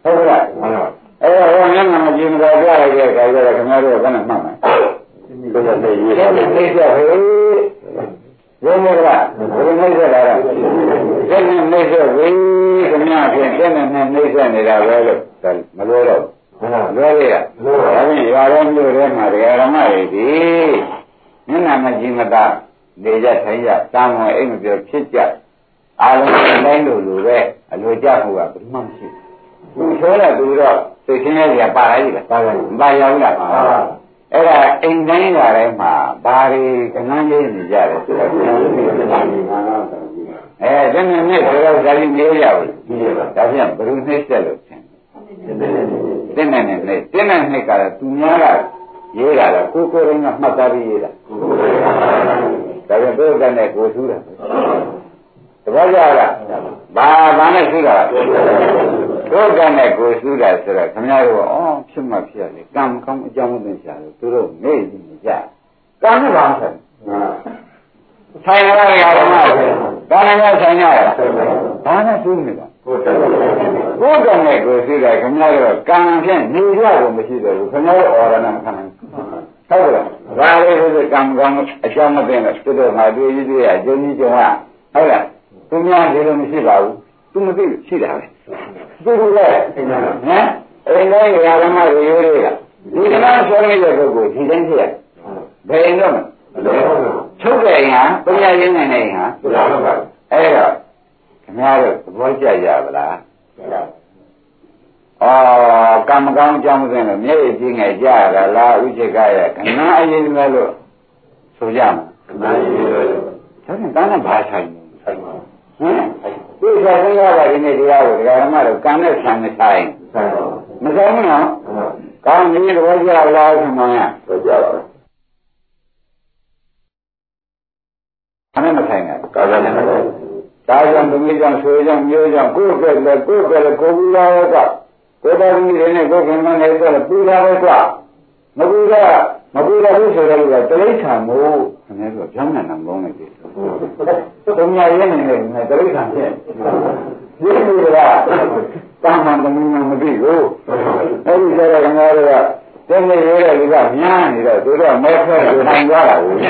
ဟုတ်ကဲ့အဲ့တော့မျက်နှာမကြည့်မသာပြလိုက်တဲ့အခါကျတော့ခင်ဗျားတို့ကဘယ်နဲ့မှတ်မလဲဒီလိုနဲ့ရေးတယ်သိချက်ဟေးရုံးမလားဘယ်လိုနှိမ့်ဆက်တာလဲတဲ့နဲ့နှိမ့်ဆက်ပြီခင်ဗျားဖြင့်တဲ့နဲ့နှိမ့်ဆက်နေတာပဲလို့မလို့တော့လွယ်လေရဒါဖြင့်ရွာတော်မျိုးထဲမှာတရားဓမ္မတွေဒီမျက်နှာမကြည့်မသာနေကြထိုင်ကြတာမွန်အိမ်မပြောဖြစ်ကြအာလုံးတိုင်းလိုလိုပဲအလိုကြဖို့ကဘယ်မှမရှိဘူးသူဆိုတော့သူတော့သိချင်းရဲ့ကြီးပါလိုက်ပြီလားပါရောက်လားအဲ့ဒါအိမ်တိုင်းလာတိုင်းမှာဘာတွေကနန်းကြီးနေကြတယ်ဆိုတော့ဒီနေ့ဆိုတော့ဇာတိနေရဘူးဒါပြန်ဘယ်လိုနှိမ့်ဆက်လို့ချင်းတင်းနဲ့ကတော့သူများကရေးတာလားကိုယ်ရင်းကမှတ်သားပြီးရေးတာဒါပြန်ဘုရားနဲ့ကိုထူးတာတပည့်ကြလားဘာနဲ့ထူးတာဘုရားနဲ့ကိုထူးတာဆိုတော့ခင်ဗျားတို့ဖြစ်မှဖြစ်ရလေကံကောင်းအကြောင်းမသိချာလို့သူတို့မေ့ကြည့်ကြကံနဲ့ဘာဆိုင်ရတာဓမ္မဒါနဲ့ဆိုင်ရတာဘာနဲ့ထူးနေတာဘုရားနဲ့ကိုထူးတာခင်ဗျားတို့ကံဖြင့်နေရဖို့မရှိတော့ဘူးခင်ဗျားတို့ဩရဏမခံနိုင်ဟုတ်လားဘာလေးဆိုကံကောင်းအကြောင်းမသိတော့သူတို့ငါတွေ့ရတွေ့ရအကျိုးကြီးကြောင့်ဟုတ်လားသူများဒီလိုမရှိပါဘူးသူမသိရှိတာပဲသူကလည်းဟမ်အိမ်တိုင်းဓမ္မတွေရိုးတွေကဒီကနေ့ဆွဲနေတဲ့ပုဂ္ဂိုလ်ဒီတိုင်းဖြစ်ရဘယ်တော့မှချုပ်တဲ့ရင်ဟာသူများရင်းနေတဲ့ရင်ဟာအဲ့တော့ခင်ဗျားတို့သဘောကျကြပါလားကံမကောင်းကြောင်းမသိလို့မျက်ရည်ကြီးငယ်ကြရတာလားဥစ္စေကရဲ့ခဏအရင်ပဲလို့ဆိုကြမှာခဏအရင်ပဲလို့ဒါနဲ့တန်းနဲ့ဘာဆိုင်လဲဆိုင်ပါဟမ်ဒီဆက်ဆင်းရတာဒီနေ့တရားကိုဒကာဓမ္မတို့ကံနဲ့ဆံနဲ့ဆိုင်မဆိုင်ဘူးနော်ကောင်းပြီသဘောကျလားဆိုမှန်းသဘောကျပါဘူးအမေမဆိုင်နဲ့ကာဇာနဲ့ဒါကြောင့်ဒီကြောင့်ဆွေကြောင့်မျိုးကြောင့်ကိုယ်ကလည်းကိုဘူးလာတော့ကိုယ်တော်ကြီးတွေနဲ့ကိုယ်ခင်မနဲ့တော့ပူလာပဲကွာမပူလာဘူးဆိုတော့ကတိဋ္ဌာန်မို့ခင်ဗျားတို့ကြောင်းနဲ့နောင်ကောင်းလိုက်ပြီ။သုံးရရင်းနေတယ်တိဋ္ဌာန်ဖြစ်။ဒီလိုကတာမန်သမီးမသိဘူး။အဲဒီကျတော့ခင်ဗျားတို့ကတင်းနေရတဲ့လူကများနေတော့သူတို့မဲဖက်ကိုနိုင်သွားတာဘူး။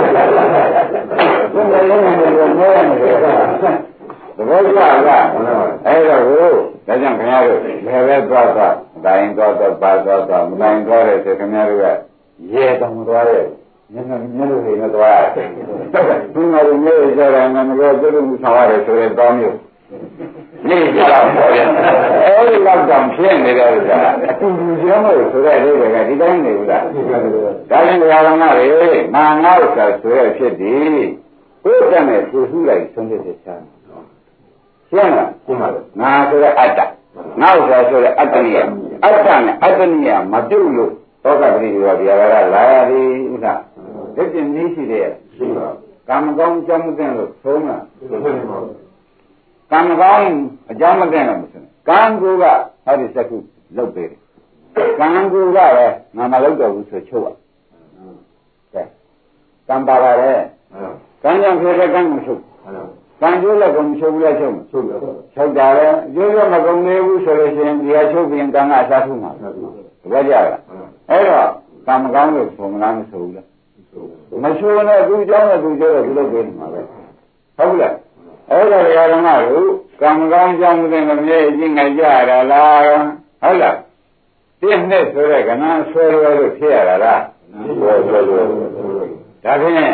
သုံးရရင်းနေတယ်မဲနေတယ်သဘောကျလားအဲ့တော့ဒါကြောင့်ခင်ဗျားတို့လည်းပဲသွားတိုင်းသွားပါသွားမတိုင်းသွားတဲ့ဆိုခင်ဗျားတို့ကရဲတော်မသွားတဲ့မျက်လုံးတွေနဲ့သွားရတယ်သူငါတို့မျိုးကြတာငါမပြောသူတို့ဆောင်ရတယ်ဆိုတဲ့တောင်းမျိုးနေကြတော့ပေါ့ဗျအဲ့ဒီလောက်တောင်ဖြစ်နေတယ်ဆိုတာအတူတူကျမ်းလို့ဆိုတဲ့အိဗေကဒီတိုင်းနေဘူးလားဒါရင်ဘုရားတော်ကလေမာငါ့ဥစ္စာဆိုရဖြစ်သည်ဘုရားနဲ့သူစုလိုက်ဆုံးဖြတ်ချက်ချာရှင်းလားရှင်းပါပြီငါဆိုတဲ့အတ္တငါဥစ္စာဆိုတဲ့အတ္တနိယအတ္တနဲ့အတ္တနိယမပြုတ်လို့သောကပရိယောဗျာကလာရသည်ဥစ္စာဒီပြင်နည်းရှိတယ်ရှိပါကံမကောင်းအကြောင်းမသိလို့သုံးတာကံမကောင်းအကြောင်းမသိလို့မသိကံကူကဟောဒီစက္ခုလုတ်ပေးတယ်ကံကူကလည်းငါမလုတ်တော့ဘူးဆိုချုပ်ကဲကံပါပါတယ်ကံကြောင့်ဖြစ်တဲ့ကံမချုပ်ကံကျိုးလည်းကုန်ချုပ်လည်းချုပ်ချုပ်တာလည်းကျိုးလည်းမကုန်သေးဘူးဆိုလို့ရှိရင်ဒီဟာချုပ်ပြီးကံကအစားထုမှာတပည့်ကြလားအဲ့တော့ကံမကောင်းလို့ဆိုမလားမဆိုဘူးလားမဆိုနဲ့သူเจ้าနဲ့သူเจ้าတော့ဒီလိုပေးနေမှာပဲဟုတ်လားအဲ့ဒါတရားဓမ္မတို့ကံမကောင်းကြောင့်မသိမမြဲအချင်းငကြရတာလားဟုတ်လားပြည့်နဲ့ဆိုတဲ့ကဏ္ဍဆွဲလွယ်လို့ဖြစ်ရတာလားဆွဲဒါဖြင့်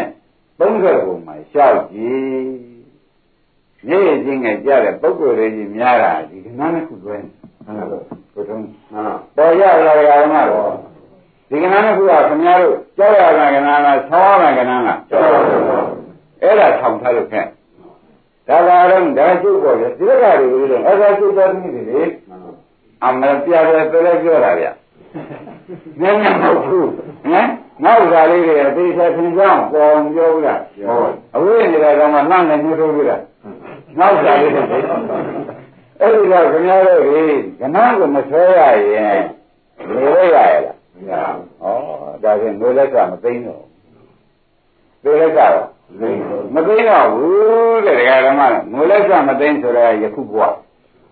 30ပုံမှာရှောက်ကြည့်နေချင်းငကြတဲ့ပုဂ္ဂိုလ်တွေကြီးများတာဒီကဏ္ဍနဲ့ခုတွဲဟုတ်လားဘုထုံးပေါ်ရလာတရားဓမ္မတော့ဒီကဏ္ဍနဲ့ခုကခင်ဗျားတို့ကြောက်ရတာကဏ္ဍလားဆောင်းရတာကဏ္ဍလားအဲ့ဒါထောင်ထားလို့ခဲ့ဒါကတော့ဒါကျုပ်ပေါ်တယ်ဒီကတွေလို့အဲ့ဒါကျုပ်တော်သမီးတွေလေအမပြတယ်ပြလဲပြောတာဗျနည်းနည်းမဟုတ်ဘူးဟမ်နောက်သားလေးတွေအသေးချာသင်ကြောင်းပေါ်ပြောဘူးလားဟုတ်အဝိဇ္ဇာကောင်ကနှမ်းနေညှိုးထိုးဘူးလားနောက်သားလေးတွေအဲ့ဒီတော့ခင်ဗျားတို့ဒီကဏ္ဍကိုမဆွဲရရင်နေရရလားဩဒါဖြင့်နေလက်ကမသိတော့သိလက်ကတော့မသိတော့ဘူးတဲ့ဓမ္မငိုလက်ကမသိဆိုတော့ယခုဘဝ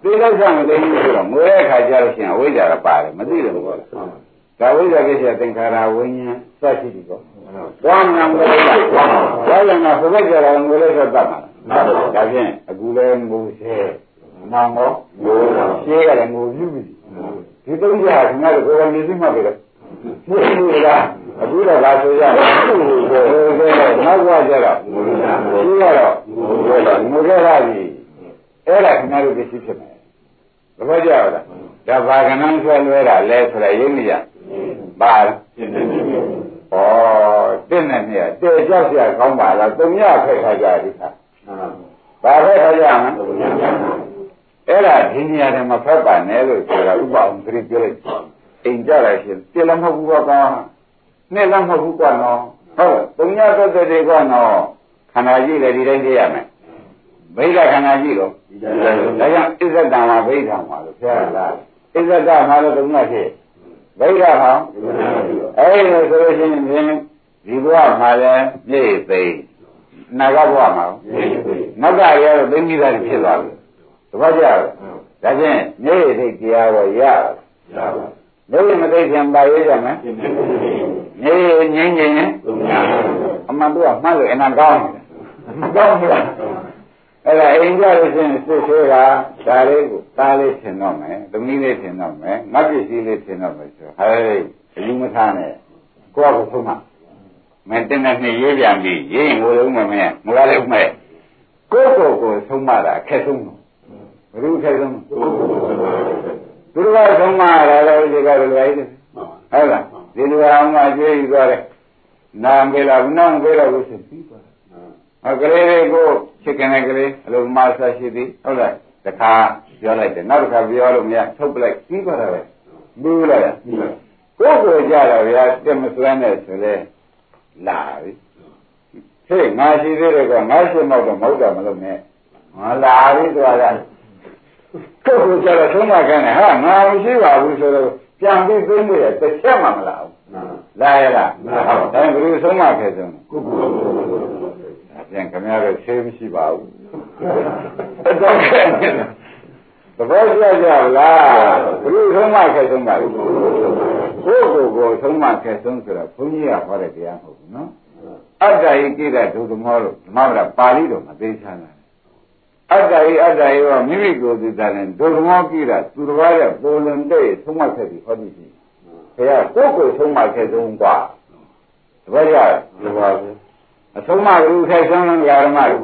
သိလိုက်ဆောင်သိနေဆိုတော့ငွေတဲ့အခါကျလို့ရှိရင်အဝိဇ္ဇာကပါတယ်မသိတယ်ဘောလားဒါဝိဇ္ဇာကိစ္စသင်္ခါရဝိညာဉ်စရှိပြီကောသွားမှန်တယ်လားသွားရင်ကဘုရားကြတာငွေလေးဆိုတတ်မှာဒါဖြင့်အခုလည်းငိုရှဲမောင်ကောငိုရှဲရတယ်ငိုပြုပြီဒီသုံးချက်ခင်ဗျားတို့ကိုယ်ကမြင်သိမှပဲလေရှင်းလားအခုတော့ဒါဆိုရတယ်နောက်ကကြတော့ရှင်းရတော့ငိုကြရပြီအဲ့ဒါခင်ဗျားတို့သိဖြစ်မယ်ဘယ်လိုကြရလဲဒါဘာကဏ္ဍဆွဲလွဲတာလဲဆိုရရင်းနေရပါလားဩတင်းနဲ့မြဲတဲကြောက်เสียကောင်းပါလားသုံးရဖက်ခါကြပြီခါဘာဖက်ခါကြမလဲအဲ့ဒါဒီနေရာထဲမှာဖက်ပါနဲ့လို့ဆိုတာဥပအောင်ပြပြလိုက်အိမ်ကြလိုက်ရှင်ပြလည်းမဟုတ်ဘူးကွာနဲ့လည်းမဟုတ်ဘူးကွာနော်ဟုတ်သုံးရသက်သက်တွေကနော်ခန္ဓာကြီးလည်းဒီတိုင်းသိရမယ်ဗိဓခန္ဓာကြီးတော့ဒါကြောင့်ဣဇဒံမှာဗိဓံမှာလို့ပြောရတာဣဇဒမှာလို့သုံးရဖြစ်ဗိဓဟောအဲ့ဒီဆိုလို့ရှိရင်ဒီဘဝမှာလည်းပြည့်သိနာဂဘဝမှာနောက်ကရတော့သိမိတာဖြစ်သွားပြီတပတ်ကြတော့ဒါဖြင့်မြေသိတရားတော့ရပါမြေမသိခင်ပါရေးရမယ်မြေငင်းငင်းအမှန်တော့မှတ်လို့အနံကောင်းတယ်မကောင်းဘူးလားအဲ့ဒါအိမ်ကြလို့ရှိရင်စစ်ဆေးတာဒါလေးကိုသားလေးထင်တော့မယ်သမီးလေးထင်တော့မယ်ငါပစ္စည်းလေးထင်တော့မယ်ဆိုဟဲ့အယူမထားနဲ့ကိုယ့်ကိုဆုံးမမင်းတင်းနဲ့နှစ်ရေးပြန်ပြီရေးငိုလုံးမမင်းငိုရလည်းဥမဲ့ကိုယ့်ကိုဆုံးမတာအခက်ဆုံးဘယ်လိုအခက်ဆုံးသူတို့ကဆုံးမတာလည်းဒီကလိုလိုက်တယ်ဟုတ်လားဒီလိုအောင်မှကြွေးယူသွားတယ်နာမေလာဘုနောင်ပေးတော့လို့ဆိုပြီးသွားတယ်ကလေးလေးကိုချစ်ကနေကလေးအလုံးမဆရှိသည်ဟုတ်လားတခါပြောလိုက်တယ်နောက်တစ်ခါပြောလို့မရထုတ်ပလိုက်ပြီးသွားတာပဲဘူးလားကိုယ်ကိုကြတော့ဗျာတက်မစွမ်းနဲ့ဆိုလဲလာပြီဟေ့ငါရှိသေးတယ်ကွာငါရှိမောက်တော့မဟုတ်တာမလို့နဲ့ငါလာပြီသွားတာကိုယ်ကိုကြတော့သုံးမခံတယ်ဟာငါမရှိပါဘူးဆိုတော့ပြန်ပြီးသိနေတယ်တစ်ချက်မှမလာဘူးလာရလားဟုတ်ဒါဘယ်လိုဆုံးမခဲ့ဆုံးကိုယ်ပြန်ခင်ဗျားတို့ဆေးမရှိပါဘူးတော့ကဲသဘောကျကြလားဘယ်လိုဆုံးမခဲ့ဆုံးပါလဲကိုယ်ကိုဆုံးမခဲ့ဆုံးဆိုတော့ဘုန်းကြီးကဟောတဲ့တရားမဟုတ်ဘူးနော်အတ္တဟိကိရဒုသမောလို့ဓမ္မဗရာပါဠိတော်မှာသိချမ်းတယ်အတ္တဟိရောမိမိကိုယ်သိတာနဲ့ဒုသမောကိရသူတစ်ပါးရဲ့ပုံလွန်တဲ့ဆုံးမခဲ့ပြီးဟောသည်ရှိဘုရားကိုယ်ဆုံးမခဲ့ဆုံးกว่าသဘောကျလားအဆုံးမကလူထိုက်ဆုံးလို့ဓမ္မတို့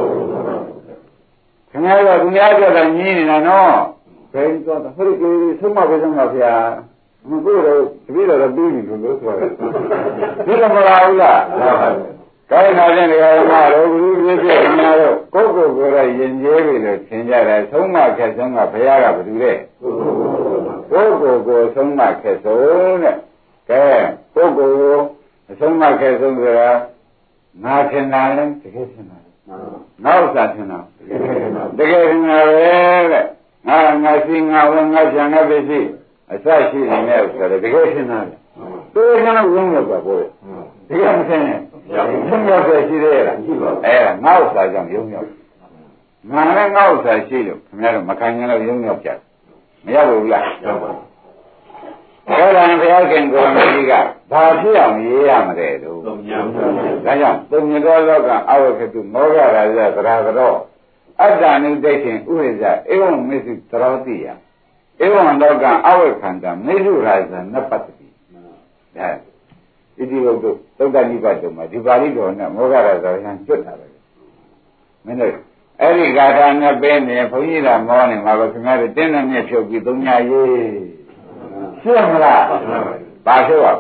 ခင်ဗျားတို့သူများပြောတာညင်းနေတာနော်ဘယ်တော့ဟိုဒီဆုံးမပဲဆုံးပါဗျာမကိုတော့တပည့်တော်ပြီးပြီလို့ဆိုတယ်ဒီကမလာဘူးလားကောင်းလာတဲ့ဓမ္မတို့ဘုရားပြည့်ခင်ဗျားတို့ကိုယ်ကိုယ်ရရင်ကျေးပြီလို့ထင်ကြတယ်ဆုံးမခက်ဆုံးကဘုရားကဘယ်သူလဲကိုယ်ကိုဆုံးမခက်ဆုံးတဲ့ကဲကိုယ်ကိုအဆုံးမခက်ဆုံးဆိုတာငါထင်တာလဲတကယ်ထင်တာနောက်စားထင်တာတကယ်ထင်တာပဲတဲ့ငါရှိငါဝင်ငါချန်ငါပစ္စည်းအစရှိနေတယ်ဆိုတော့တကယ်ထင်တာလေသူကလည်းဝင်းရောက်တာပေါ့တကယ်မထင်နဲ့ရုံရောက်တယ်ရှိသေးလားငါဥစ္စာကြောင့်ရုံရောက်ငါလည်းငါဥစ္စာရှိလို့ခင်ဗျားတို့မခံရင်လည်းရုံရောက်ကြမရဘူးလားရောက်ပါအဲ့ဒါနဲ့ဘုရားခင်ကိုယ်တော်ကြီးကဘာဖြစ်အောင်ရေးရမလဲလို့ဒါကြောင့်သုံးညတော်လောကအဝကတုမောဂရာဇသရတော်အတ္တနုဒိဋ္ဌိဥရိဇဧဝံမေစုသရောတိယဧဝံလောကအဝခန္ဓာမေစုရာဇနပတ္တိဒါဣတိဘုဒ္ဓသုတ္တနိဗ္ဗာန်မှာဒီပါဠိတော်နဲ့မောဂရာဇရံကျွတ်တာပဲမင်းတို့အဲ့ဒီဂါထာနဲ့ပဲနေဘုန်းကြီးကမောနေမှာပဲခင်ဗျားတို့တင်းနဲ့မြက်ဖြုတ်ပြီးသုံးညရေးရှင်းမလားဘာဖြုတ်ရ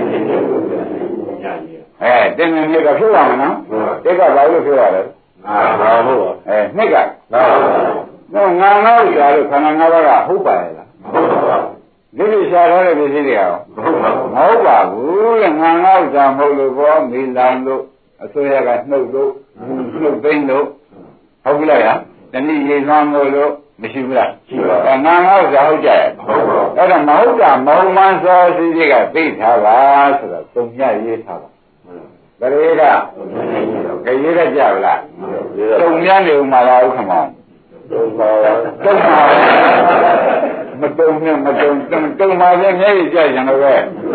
တင်းနဲ့မြက်ကဖြုတ်ရမှာနော်တက်ကဘာလို့ဖြုတ်ရလဲဘာလို့နှစ်ကတော့ငါငါ့ဥစ္စာလို့ခန္ဓာ၅ပါးကဟုတ်ပါရဲ့လားဟုတ်ပါဘူးဒီလိုရှားထားတဲ့ပစ္စည်းတွေရောမဟုတ်ပါဘူးလေငါငါ့ဥစ္စာမဟုတ်လို့ဘောမီလန်လို့အစိုးရကနှုတ်လို့နှုတ်သိမ်းလို့ဟုတ်ပြီလားတနည်းရေသွမ်းလို့မရှိဘူးလားရှိပါငါငါ့ဥစ္စာဟုတ်ကြရဲ့အဲ့ဒါမဟုတ်တာမဟုတ်မှန်းစောစီးတွေကသိထားပါဆိုတော့သုံးညရေးထားပါဘယ်လိုကရေးရကြဗလားသုံးညနေဥမာလားဥက္ကမောတုံးပါမတုံးနဲ့မတုံးတုံးပါပြန်မျက်ရည်ကျကြတော့ပဲ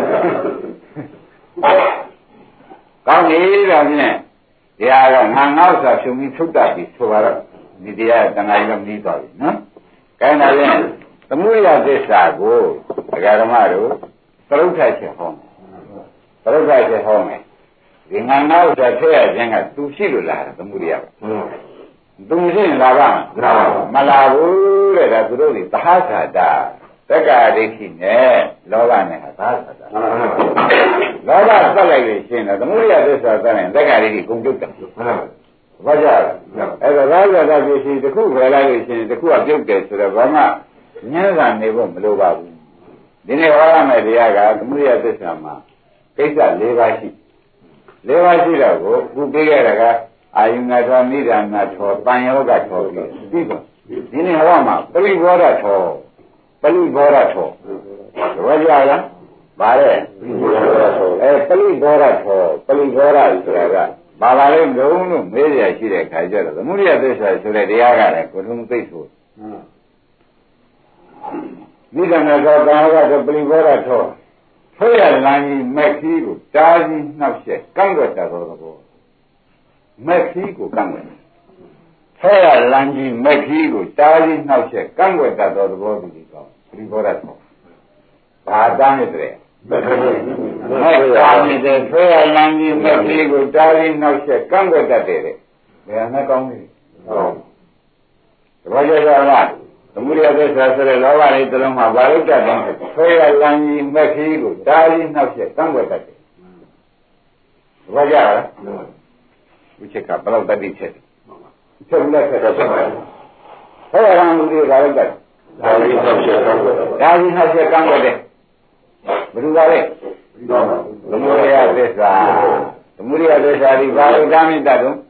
ကောင်းပြီဒါဖြင့်တရားကငါငေါ့ဆိုဖြုံပြီးထုတ်တတ်ပြီဆိုတော့ဒီတရားတဏှာကြီးကပြီးသွားပြီနော်ကဲဒါဖြင့်သမုဒယသစ္စာကိုဒကာဓမ္မတို့သရုပ်ထိုက်ချက်ဟောမယ်သရုပ်ထိုက်ချက်ဟောမယ်ဒီငါငေါ့ဆိုထည့်ရခြင်းကသူရှိလို့လာတာသမုဒယကသူမရှိရင်လာပါမလာဘူးတဲ့ဒါသူတို့ဒီသဟဇာတာသက္ကာဒိဋ္ဌိနဲ့လောဘနဲ့သဟဇာတာလောဘသတ်လိုက်လို့ရှင်းတယ်သမုဒယသစ္စာသတ်ရင်သက္ကာဒိဋ္ဌိကုန်ပြုတ်တယ်ဘာကြလဲအဲ့ဒါသဟဇာတာပြည့်စုံတစ်ခုပဲလိုက်လို့ရှင်းတစ်ခုကပြုတ်တယ်ဆိုတော့ဘာမှညံ့တာနေဖို့မလိုပါဘူးဒီနေ့ဟောရမယ့်တရားကသမုဒယသစ္စာမှာကိစ္စ၄ပါးရှိတော့ကိုခုပြေးခဲ့တာကအာယုဏထောနိဒာနထောပံယောဂထောပြီးပါဒီနေ့ဟောမှာပရိဘောဓထောပရိဘောဓထောတော့ကြလားဗါတဲ့ပရိဘောဓထောပရိဘောဓထောပရိဘောဓဆိုတာကဘာပါလဲလုံးလို့မေးရရှိတဲ့ခါကျတော့သမုဒိယသစ္စာဆိုတဲ့တရားကလည်းကိုယ်လုံးသိဆိုနိဒာနထောပံယောဂထောပရိဘောဓထောဆွေရလမ်းကြီးမက်ကြီးကိုတားကြီးနှောက်ရှက်ကန့်ကွက်တတ်သောသဘောမက်ခီးကိုကန့်ကွက်ဆွဲရလမ်းကြီးမက်ခီးကိုတားကြီးနှောက်ချက်ကန့်ကွက်တတ်သောသဘောတူကြီးကောင်းဒီဘောရတ်ဘာတမ်းနေတဲ့မက်တားနေတဲ့ဆွဲရလမ်းကြီးမက်ခီးကိုတားကြီးနှောက်ချက်ကန့်ကွက်တတ်တယ်တဲ့ဘယ်နဲ့ကောင်းလဲဟုတ်သဘောကျလားသမုဒယသစ္စာဆိုတဲ့လောဘလေးတစ်လုံးမှာဘာလို့တတ်တယ်ဆွဲရလမ်းကြီးမက်ခီးကိုတားကြီးနှောက်ချက်ကန့်ကွက်တတ်တယ်သဘောကျလားဥချက်ကဘယ်တော့တတိချက်ချက်လက်ချက်တော့ဆက်ပါဘယ်ရံလူတွေကလည်းတက်ဒါကြီးနှောက်ချက်ကန့်ကွက်တယ်ဘယ်သူကလဲသမုဒယသစ္စာဒီဘာလို့တားမိတတ်တော့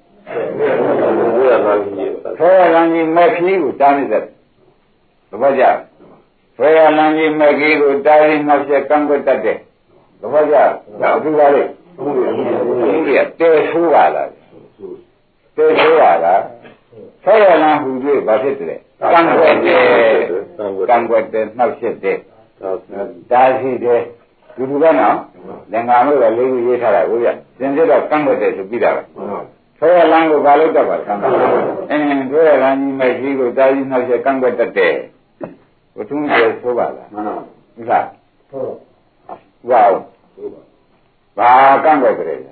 ဆွဲရလမ်းကြီးမက်ခီးကိုတားမိတတ်သဘောကျဆွဲရလမ်းကြီးမက်ခီးကိုတားပြီးနှောက်ချက်ကန့်ကွက်တတ်တယ်သဘောကျဘယ်သူကလဲသမုဒယတဲဆိုးပါလားတေဆိုရတာဆွဲရလမ်းဟူ၍ဘာဖြစ်တယ်ကံကွက်တယ်နှောက်ချက်တယ်ဒါရှိတယ်ဒီလိုကနော်လင်္ကာလို့လည်းလေးခုရေးထားတာကိုဗျစင်စစ်တော့ကံကွက်တယ်ဆိုပြီးတာပဲဆွဲရလမ်းကိုဘာလို့တတ်ပါလဲဆွဲရလမ်းကြီးမဲ့ကြီးကိုဒါကြီးနှောက်ချက်ကံကွက်တတ်တယ်ဘုသူကျေဆိုပါလားမှန်ပါဘူးလားဟုတ်ဝါဘာကံကွက်ကြတယ်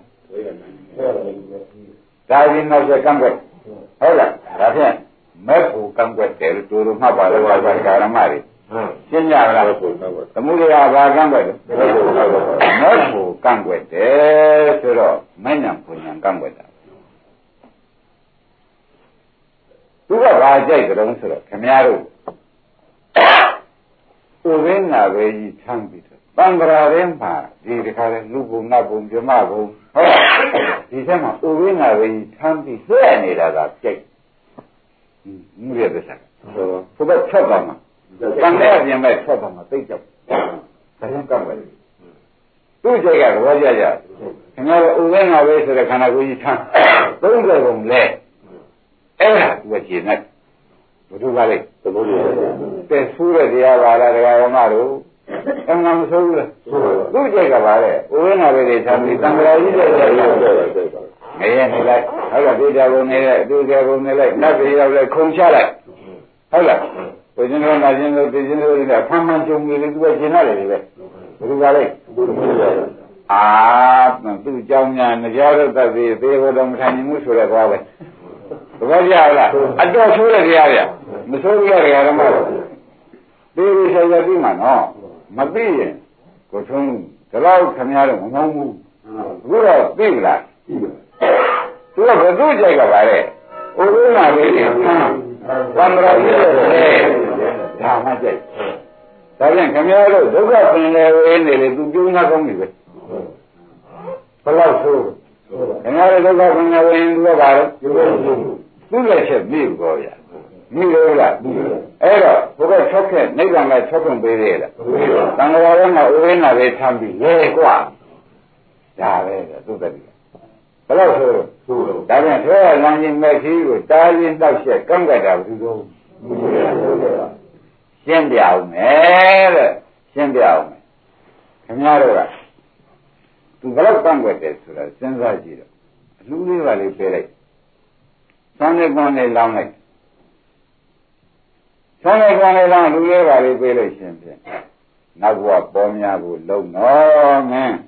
ဒါကြီးနောက်ဆက်ကံကွက်ဟုတ်လားဒါဖြင့်မက်ကိုကံကွက်တယ်လို့တို့မှတ်ပါလို့ပါဓမ္မတွေရှင်းကြလားသမုဒယဘာကံကွက်တယ်မက်ကိုကံကွက်တယ်ဆိုတော့မဉ္ဇဉ်ပုံဉ္ဇဉ်ကံကွက်တာသူကဘာကြိုက်ကြုံဆိုတော့ခင်ဗျားတို့ဥပင်းနာပဲကြီးထမ်းပြီးတော့တံ္ဍရာရင်းမှာဒီတခါလဲလူဘုံနတ်ဘုံပြမဘုံဟုတ်ဒီထဲမှာဥပင်းနာပဲကြီးထမ်းပြီးဆွဲနေတာကကြိုက်မှုရတဲ့ဆက်ဘုရားချက်ပါမှာတန်တဲ့ပြင်မဲ့ချက်ပါမှာသိကြောက်ဒါရင်ကပ်ပဲသူ့ကြိုက်ကဘောကြကြခင်ဗျားတို့ဥပင်းနာပဲဆိုတဲ့ခန္ဓာကိုယ်ကြီးထမ်း30ပုံလဲအဲ့ဒါသူကရှင်းနေဘုသူကလေသမုဒိယတဲ့ဆိုးတဲ့တရားပါလားတရားဓမ္မတို့အမှန်မဆိုးဘူးလားသူ့ကြိုက်ကပါလေဥဝိနာပဲတွေထားပြီးတံ္ဍရာကြီးတဲ့ကြိုက်ငရဲနေလိုက်ဟုတ်လားဒေတာဘုံနေလိုက်အတူကြဘုံနေလိုက်နတ်ပြည်ရောက်လိုက်ခုံချလိုက်ဟုတ်လားဘုရင်တော်နာရှင်တို့ပြည်ရှင်တို့ကဖမ်းမှန်ကြုံနေတယ်သူကရှင်းရတယ်လေဘယ်သူကလဲအာသူ့เจ้าညာနကြားတော့တတ်သေးသေးဘတော်မထိုင်မှုဆိုတဲ့ကောပဲသဘောကျလားအတော်ဆိုးတဲ့တရားဗျမဆိုးဘူးတဲ့ဓမ္မတော့ဒီလိုဆက်ရပြီးမှနော်မသိရင်ကိုထုံးဒီလောက်ခမရတော့မငုံဘူးအခုတော့သိလားသူကဘယ်သူကြိုက်ကပါလဲဥပ္ပနာလေးနဲ့သံဃာကြီးရဲ့ဒါမှကြိုက်ဒါပြန်ခမရတော့ဒုက္ခပင်လေဝေးနေလေသူပြုံးနာကောင်းပြီပဲဘယ်လောက်ဆိုးခင်ဗျားတို့ဒုက္ခပင်လေဝေးသူကပါတော့သူ့လက်ချက်ပြီးတော့ဗျာမိလို့လားအဲ့တော့ဘုရား၆ခက်နိဗ္ဗာန်က၆ခွင့်ပေးသေးလားသံဃာတော်ကဥပ္ပနာပဲထမ်းပြီးလေကွာဒါပဲသူတည်းဘယ်လောက်ဆိုဒါပြန်ဆွဲလမ်းကြီးမဲ့ခီးကိုတားရင်းတောက်ချက်ကန့်ကြတာဘူးသူရှင်းပြအောင်မယ်တဲ့ရှင်းပြအောင်မယ်ခင်ဗျားတို့ကသူဘယ်တော့ကန့်ွက်တယ်ဆိုတာစဉ်းစားကြည့်တော့အလူလေးပါလေးပေးလိုက်ဆောင်းနေကောင်းနေလောင်းလိုက်ဆောင်းနေကောင်းနေလောင်းလူလေးပါလေးပေးလို့ရှင်ဖြင့်နောက်ဘဝပေါ်များကိုလုံတော့မင်း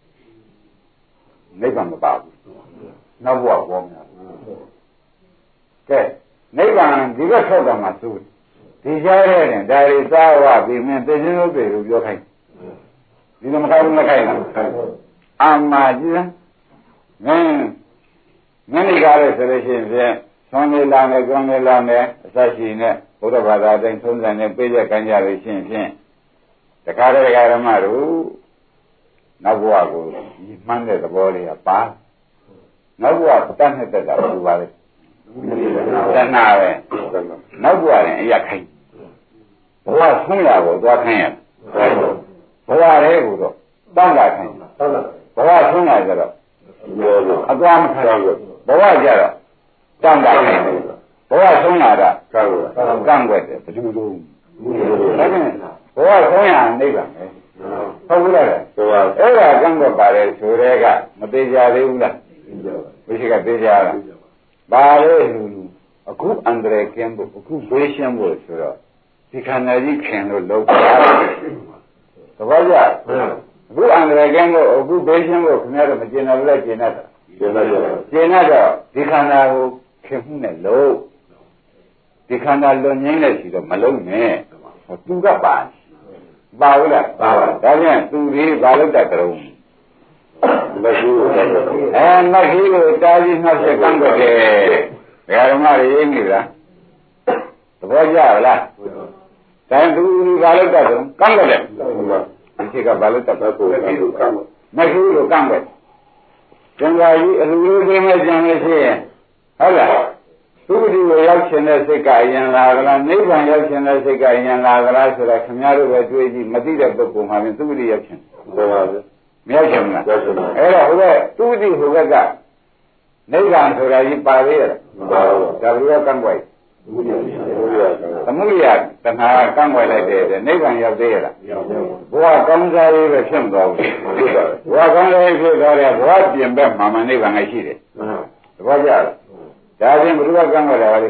နိဗ္ဗာန်မပါဘူးနောက်ဘဝပေါ်များကဲနိဗ္ဗာန်ဒီဘက်ထွက်တာမှသို့ဒီကြားတဲ့ရင်ဒါရီစားဝပြီးမင်းသိချင်းလို့ပြေလို့ပြောခိုင်းဒီလိုမခိုင်းဘူးမခိုင်းလားအာမကြီးမင်းဒီကားလို့ဆိုလို့ရှိရင်ဖြင့်သွန်လေးလာမယ်ကျွန်းလေးလာမယ်အစရှိနဲ့ဘုရားဘာသာတိုင်းသုံးစံနဲ့ပြေးတဲ့ကံကြလို့ရှိရင်ဖြင့်တခါတည်းဓမ္မတို့နောက်ဘဝကိုဒီမှန်းတဲ့သဘောလေးကပါနောက်ဘဝတတ်နဲ့တက်တာဘူးပါလေတဏှာပဲနောက်ဘဝရင်အရာခိုင်းဘဝဆုံးရကိုသွားခိုင်းရဘဝလေးကိုတော့တောင်းတာခိုင်းဘဝဆုံးရကြတော့အသွားမခိုင်းဘဝကြတော့တောင်းတာခိုင်းဘဝဆုံးရတာကန့်ွက်တယ်ဘယ်သူလို့ဘဝဆုံးရနိဗ္ဗာန်ပဲဟုတ်ဘူးလားအဲ့ဒါကန့်ွက်ပါတယ်ဆိုတဲ့ကမသေးကြသေးဘူးလားမရှိကသေးကြလားဘာလို့လူအခုအန္တရာယ်ကင်းဖို့အခုဘေးရှင်းဖို့ဆိုတော့ဒီခန္ဓာကြီးခင်လို့လောက်ပါသဘောကျအခုအန္တရာယ်ကင်းဖို့အခုဘေးရှင်းဖို့ခင်ဗျားတို့မကျင်တော့လည်းကျင်တတ်တာကျင်တတ်တော့ဒီခန္ဓာကိုခင်မှုနဲ့လို့ဒီခန္ဓာလွန်ငင်းတဲ့ရှိတော့မလုံးနဲ့သူကပါဘူးလားပါပါဒါပြန်သူဒီဘာလို့တတ်ကြုံမကြီးကိုမကြီးကိုတားပြီးနှောက်ရကန့်ွက်တယ်ဓမ္မတွေရင်းနေလားသဘောကျလားဒါသူဘာလို့တတ်ကြုံကန့်ွက်တယ်ဒီကဘာလို့တတ်ဖို့မကြီးကိုကန့်ွက်ကျန်ပါကြီးအလူလေးပြင်းမဲ့ကြံလို့ရှိရင်ဟုတ်လားသုခတိကိုရောက်ခြင်းတဲ့စိတ်ကအရင်လာကြလားနိဗ္ဗာန်ရောက်ခြင်းတဲ့စိတ်ကအရင်လာကြလားဆိုတာခင်ဗျားတို့ပဲတွေးကြည့်မသိတဲ့ပုဂ္ဂိုလ်မှလည်းသုခတိရောက်ခြင်းဟုတ်ပါဘူးမြောက်ခြင်းလားအဲ့တော့ဟိုကသုခတိဟိုကနိဗ္ဗာန်ဆိုတာကြီးပါသေးရဲ့ဒါဘယ်လိုကံွယ်သမုဒိယတဏှာကံွယ်လိုက်တဲ့နိဗ္ဗာန်ရောက်သေးရဲ့လားဘဝကောင်းစားရေးပဲဖြစ်မသွားဘူးဘဝကောင်းစားရေးဖြစ်သွားတဲ့ဘဝပြင်ဘက်မှာနိဗ္ဗာန်ကရှိတယ်သဘောကျလားဒါချင်းဘုရားကံွယ်တာလေ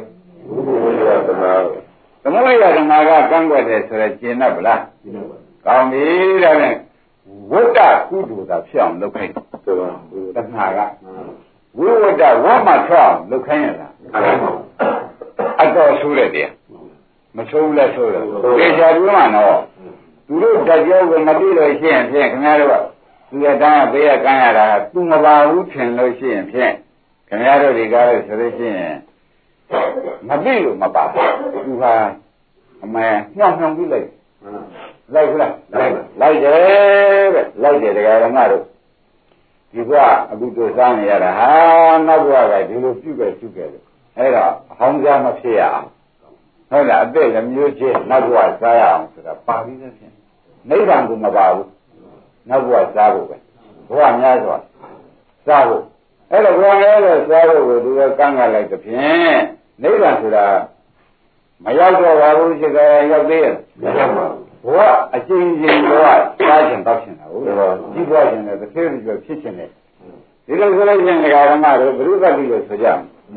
သမုဒိယတဏှာကကံွယ်တယ်ဆိုတော့ကျင်납ဗလားကောင်းပြီဒါနဲ့ဝတ္တကုသိုလ်သာဖြစ်အောင်လုပ်ခိုင်းတဏှာကဝိဝတ္တဝမ္မထွက်အောင်လုပ်ခိုင်းရတာအတော်ဆိုးတဲ့တရားမဆိုးလဲဆိုးတယ်တေချာပြောမှတော့သူတို့ဓာတ်ကြောကိုမသိလို့ရှိရင်ဖြင့်ခင်ဗျားတို့ကသူရတန်းကဘေးကကမ်းရတာသူမပါဘူးထင်လို့ရှိရင်ဖြင့်ခင်ဗျားတို့ဒီကားလို့ဆိုလို့ရှိရင်မသိလို့မပါဘူးသူဟာအမှန်ညှောင်းပြီးလိုက်လိုက်ဘူးလားလိုက်တယ်တဲ့လိုက်တယ်တရားဓမ္မတို့ဒီကအခုတို့စားနေရတာဟာနောက်ဘဝကဒီလိုပြုခဲ့လို့အဲ့တော့အဟောင်းစားမဖြစ်ရအောင်ဟုတ်လားအသက်လည်းမျိုးချင်းနောက်ဘဝစားရအောင်ဆိုတာပါပြီးသားဖြစ်နိဗ္ဗာန်ကိုမပါဘူးနောက်ဘဝစားဖို့ပဲဘဝများစွာစားဖို့အဲ့တော့ဘဝများစွာစားဖို့ကိုသူကကန့်ကလိုက်တဲ့ဖြင့်နိဗ္ဗာန်ဆိုတာမရောက်တော့ပါဘူးရှိကြရောက်သေးရဲ့မရောက်ပါဘူးဘဝအကျဉ်းချင်းဘဝစားခြင်းတောက်ခြင်းတာဟုတ်ကြီးပွားခြင်းနဲ့တစ်သေးသေးဖြစ်ခြင်းနဲ့ဒီလိုဆိုလို့ချင်းဓမ္မတို့ဘုရုသတိလို့ဆိုကြ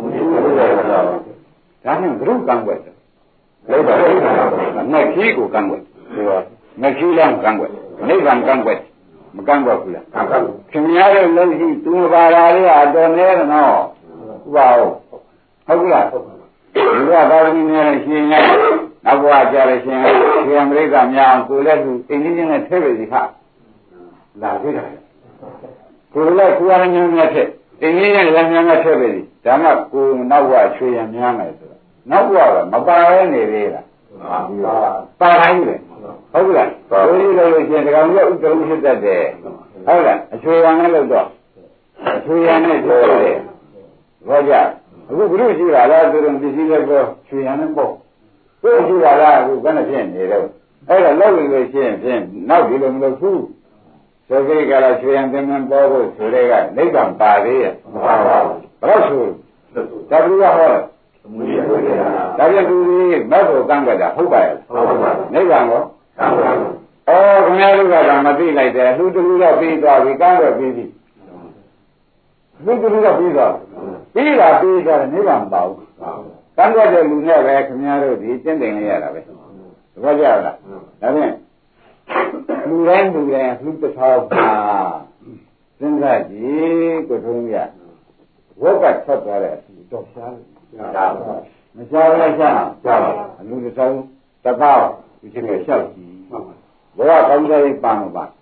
ဒါနဲ့ဘုရုကံွက်တယ်လို့ပါမခီးကိုကံွက်မခီးလားကံွက်နိဗ္ဗာန်ကံွက်မကံွက်ဘူးလားခင်ဗျားတို့လုံးရှိသူပါရာလေးအတော်နေတယ်နော်ဟုတ်ပါဘူးဟုတ်လားဒီကသာသမီများရှင်ရနောက်ဘဝကြရရှင်ဒီအမေရိကများအောင်ကိုလည်းသူအိန္ဒိယနဲ့ထဲပဲဒီခလာသေးတယ်ကိုလည်းကိုရင်းများထက်အိန္ဒိယနဲ့လည်းများထက်ပဲဒီဒါမှကိုနောက်ဘဝချွေရများမယ်ဆိုတော့နောက်ဘဝကမပါရဲနေသေးလားပါတိုင်းလေဟုတ်လားကိုကြီးလို့ရှင်ဒီကောင်ကဥဒ္ဒရုဖြစ်တတ်တယ်ဟုတ်လားအချွေရနဲ့လို့တော့အချွေရနဲ့ပြောတယ်ဘောကြအခုဘုရားရှိတာလားသူတို့ပစ္စည်းလည်းပေါ်ချွေရနဲ့ပေါ့ဘုရားရှိတာလားအခုဘယ်နဲ့ဖြစ်နေတော့အဲ့ဒါလောက်လို့ရှိရင်ဖြင့်နောက်ဒီလိုမလုပ်ဘူးဆိုကြကြလားချွေရတင်တင်ပေါ်ဖို့ဆိုတဲ့ကနိဗ္ဗာန်ပါသေးရဲ့မပါပါဘူးဘယ်တော့ဆိုဒါဘုရားဟောဒါပြန်သူဒီမက်ကိုကန့်ကြတာဟုတ်ပါရဲ့နိဗ္ဗာန်ကိုခင်ဗျားတို့ကတော့မသိလိုက်တယ်လူတူတော့ပြီးသွားပြီကန့်တော့ပြီးပြီလူတူတော့ပြီးသွားပြီးတာပြီးသွားတယ်နိဗ္ဗာန်မပါဘူးကန့်တော့တဲ့လူနဲ့ပဲခင်ဗျားတို့ဒီကျင့်တယ်နေရတာပဲသဘောကျလားဒါဖြင့်လူတိုင်းလူတစ်ထောင်ပါစဉ်းစားကြည့်ကိုထုံးရဝက်ကထွက်သွားတဲ့အစီတော့ရှားမရှားလည်းရှားအလူတစ်ထောင်တစ်ပေါက်ဒီချင်းကရှောက်ကြည့်ဘဝကောင်းတဲ့ပန်းပါ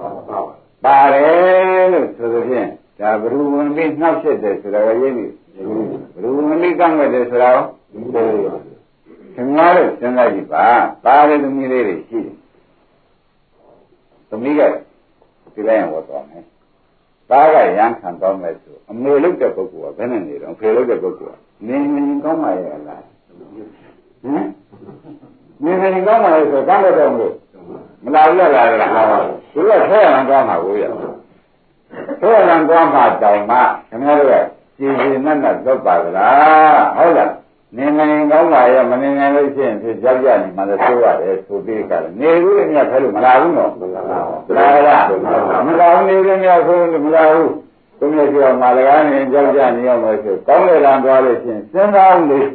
ပါတယ်လို့ဆိုသဖြင့်ဒါဘ ᱹ ဝင်ပြီးနှောက်ဆက်တယ်ဆိုတာကရင်းပြီဘ ᱹ ဝင်ပြီးကန့်ွက်တယ်ဆိုတာကိုခင်ဗျားတို့စဉ်းစားကြည့်ပါတယ်သမီးလေးတွေရှိတယ်သမီးကဒီလိုက်ရင်ဝတ်သွားမယ်သားကရမ်းခံသွားမယ်ဆိုအမေလုပ်တဲ့ပုဂ္ဂိုလ်ကဘယ်နဲ့နေတော့ဖေလုပ်တဲ့ပုဂ္ဂိုလ်ကနေကောင်းပါရဲ့လားဟမ်နေကောင်းပါရဲ့ဆိုကောင်းတော့မလို့မလာဘူးလားသူကဆွဲရံသွားမှာကိုရဆွဲရံသွားမှာတောင်မှခင်ဗျားတို့ကကြည်ကြည်နက်နက်လွတ်ပါကလားဟုတ်လားနေကောင်းပါရဲ့မနေနိုင်လို့ရှိရင်ဖြစ်ကြောက်ကြနေမှလည်းဆိုးရတယ်ဆိုပြီးကြတယ်နေဘူးလည်းမြတ်ဖဲလို့မလာဘူးနော်မလာဘူးနေလည်းမြတ်ဆိုးလို့မလာဘူးသူမျိုးပြောမှလည်းကနေကြောက်ကြနေရမယ်ဆိုကောင်းလေလံသွားလို့ရှိရင်စဉ်းစားအောင်လေ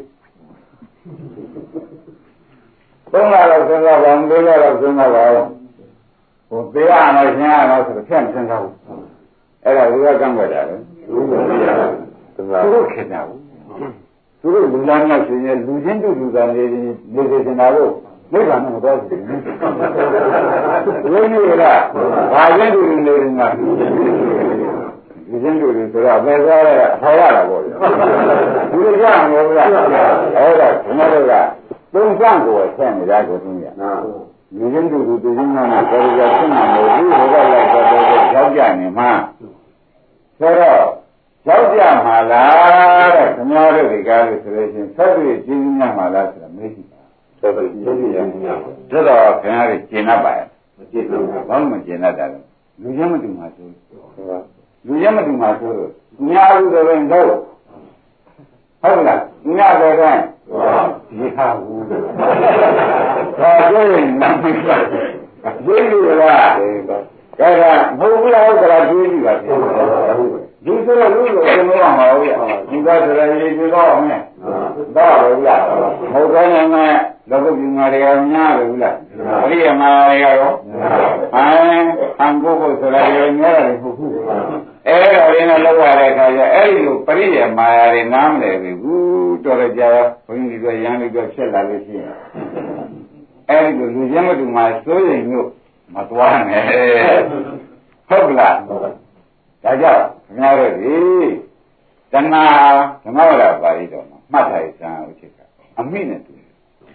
သုံးလာတော့စဉ်းစားပါလေးလာတော့စဉ်းစားပါဟိုသေးရအောင်ရှင်းရအောင်ဆိုတော့ဖြန့်စဉ်းစားဘူးအဲ့ဒါဘုရားကံွက်တာလေသူတို့ခင်တာဘူးသူတို့လူသားများရှင်ရဲ့လူချင်းတူလူသားနေစေချင်တာလို့နိဗ္ဗာန်ကိုတော့ရှိတယ်။ဝိနည်းကဘာချင်းတူလူနေနေတာလူချင်းတူလူဆိုတော့ဘယ်သွားလဲခေါ်ရတာပေါ့။ဒီလိုကြောက်မလို့လား။အဲ့ဒါကျွန်တော်တို့ကသုံးဆန့်ကိုဆက်နေတာကိုသိရ။လူချင်းတူလူတူချင်းများနဲ့ပေါ်ရဖြစ်မှာမဟုတ်ဘူး။ဘုရားလိုက်တော့ရောက်ကြနေမှာ။ဆိုတော့ရောက်ကြမှာလားတဲ့ခင်ဗျားတို့ဒီကားလို့ဆိုလို့ရှိရင်ဆက်ပြီးကျင်းညမှာလားဆိုတာမေးကြည့်ပါဆက်ပြီးကျင်းညမှာတော့ခင်ဗျားတို့ကျင်납ပါရဲ့မကျင်ဘူးဘာမှမကျင်납တာလို့လူချင်းမတူမှာဆိုလူချင်းမတူမှာဆိုညာဘူးဆိုရင်တော့ဟုတ်လားညာတော့တိုင်းဒီဟာဘူးဒါကြရင်နာမည်ပါရေးလို့လားဒါကမဟုတ်ဘူးလားဟုတ်ကလားတွေးကြည့်ပါဒီဆိုတော့လူလိုသင်လို့မှာဟုတ်ရဲ့ဒီကဆိုရင်ရေးကြတော့မယ်ဒါပဲဗျာမဟုတ်တော့လည်းလောကကြီးမှာတွေကများတယ်လားအရိယာမာတွေကတော့အံကိုကိုဆိုတာတွေများတယ်ဟုတ်ဘူးအဲ့ဒါရင်းနဲ့လောက်ရတဲ့အခါကျအဲ့ဒီလိုပရိယာမာတွေနားမလဲဘူးတော်တော်ကြာဘုန်းကြီးတို့ရန်လို့ဖြစ်လာလို့ရှိရင်အဲ့ဒီလိုလူချင်းမတူမှာစိုးရိမ်လို့မသွားနဲ့ဟုတ်လားဒါကြောင့်ခင်ဗျားတို့ဒီတဏှာဓမ္မဝရပါဠိတော်မှာမှတ်ထားရစံဥစ္စာကအမိနဲ့တူ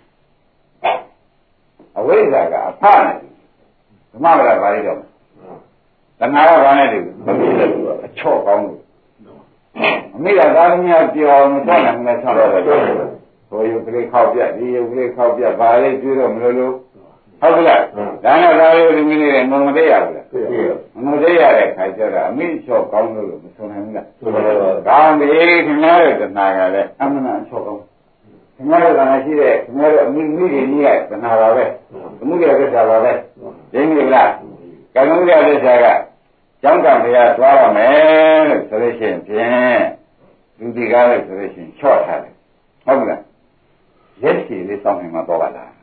အဝိဇ္ဇာကအဖနဲ့ဓမ္မဝရပါဠိတော်တဏှာကဘာနဲ့တူမမိနဲ့တူအချော့ကောင်းလို့အမိကသာသမီးပြောင်းမသွားနိုင်ဘူးဆောက်တော့တယ်ဟိုရုပ်ကလေးခောက်ပြဒီရုပ်ကလေးခောက်ပြဘာလေးကျွေးတော့မလို့လို့ဟုတ်ကဲ့ဒါနဲ့ဒါလေးဒီမိနစ်နဲ့ငုံမတည့်ရဘူးလားငုံတည့်ရတဲ့ခါကျတော့အမိချော့ကောင်းလို့မဆုံးနိုင်ဘူးလားကောင်းပြီခင်ဗျားတို့တဏှာကလည်းအမှန်အချော့ကောင်းခင်ဗျားတို့ကလည်းရှိတဲ့ခင်ဗျားတို့အမိတွေကြီးကတဏှာပါပဲအမှုရဲ့သစ္စာပါပဲရင်းပြီလားကံမှုရဲ့သစ္စာကကျောင်းကံတရားသွားရမယ်လို့ဆိုလို့ရှိရင်ဖြင့်လူဒီကားလို့ဆိုလို့ရှိရင်ချော့ထားတယ်ဟုတ်ကဲ့ရက်စီလေးစောင့်နေမှာတော့ပါလား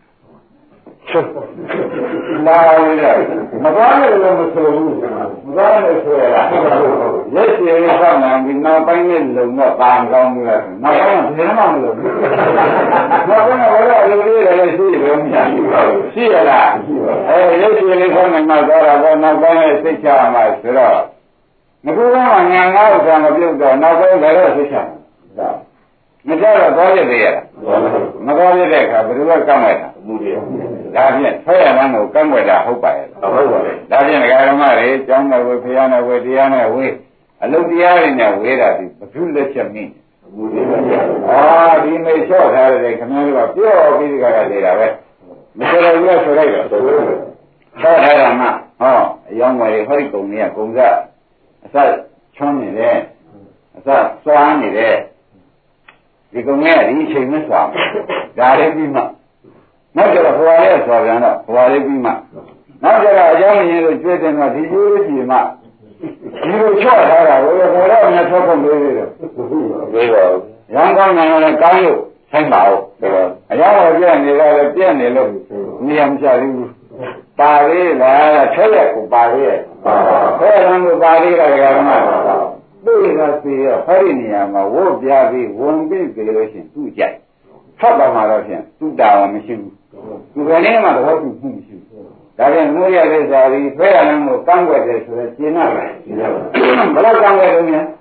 လာရမသွားရလို့မဆိုဘူးမသွားရဆိုရလားရက်စီလေးစောင့်နေပြီးနောက်ပိုင်းနဲ့လုံတော့တာကောင်းဘူးလားနောက်ပိုင်းကဘယ်မှမလုပ်ဘူးနောက်ပိုင်းကဘယ်လိုလူလေးတွေရှိတယ်မများဘူးရှိရလားရက်စီလေးစောင့်နေမှသွားတာပေါ့နောက်ပိုင်းနဲ့စိတ်ချမှာဆိုတော့ငကူကမှညာငါ့ဥစ္စာမပြုတ်တော့နောက်ပိုင်းလည်းစိတ်ချမှာမကြတော့သွားရသေးရလားမသွားရတဲ့အခါဘယ်လိုကမ်းလိုက်တာမှုတွေဒါဖြင့်ဆွဲရမှန်းကိုကမ်းွယ်တာဟုတ်ပါရဲ့ဟုတ်ပါရဲ့ဒါဖြင့်ဒကာဓမ္မတွေကျောင်းတော်ဝေဖျားတော်ဝေတရားနဲ့ဝေအလုတ်တရားတွေနဲ့ဝေတာဒီဘုသူလက်ချက်မင်းမှုတွေပါဒီမေလျှော့ထားတဲ့ခင်ဗျားတို့ကပြောပြီးဒီကရနေတာပဲမဆိုတော့ရဆိုလိုက်တော့ဆော့ထားတာမှဟောအယောင်းဝယ်ဟောဒီကုံကြီးကကုံစားအစချွန်းနေတယ်အစစွားနေတယ်ဒီကုံငယ်ဒီအချိန်မစွာဒါလေးပြီးမှနောက်ကြတော့ဘွာလေးဆိုပြန်တော့ဘွာလေးပြီးမှနောက်ကြတော့အကြောင်းရင်းလို့ကျွေးတယ်တော့ဒီကျိုးလေးကြီးမှဒီလိုချော့ထားတာဘယ်လိုတော့မထွက်ဖို့လေးသေးတယ်ပြီးတော့ရန်ကောင်းနိုင်ငံလည်းကောင်းလို့ဆိုင်ပါဦးအကြောင်းကိုပြနေတော့လည်းပြက်နေလို့နေရာမချသေးဘူးပါလေးလားဆက်ရက်ကိုပါလေးရဲ့ဘယ်လမ်းကိုပါလေးကလည်းကမှသိကသိရဟောဒီနေရာမှာဝုတ်ပြပြီးဝင်ပြီးပြေလို့ရှိရင်သူ့ကြိုက်ထွက်ပါမှာတော့ဖြင့်သူ့တာဝန်မရှိဘူးသူကလည်းမှတော့သူ့မှုမရှိဘူးဒါပြန်မိုးရတဲ့ဇာတိဖဲရလမ်းကိုကန့်ွက်တယ်ဆိုတော့ကျင်းရမယ်ဘယ်တော့ကန့်ွက်လို့များ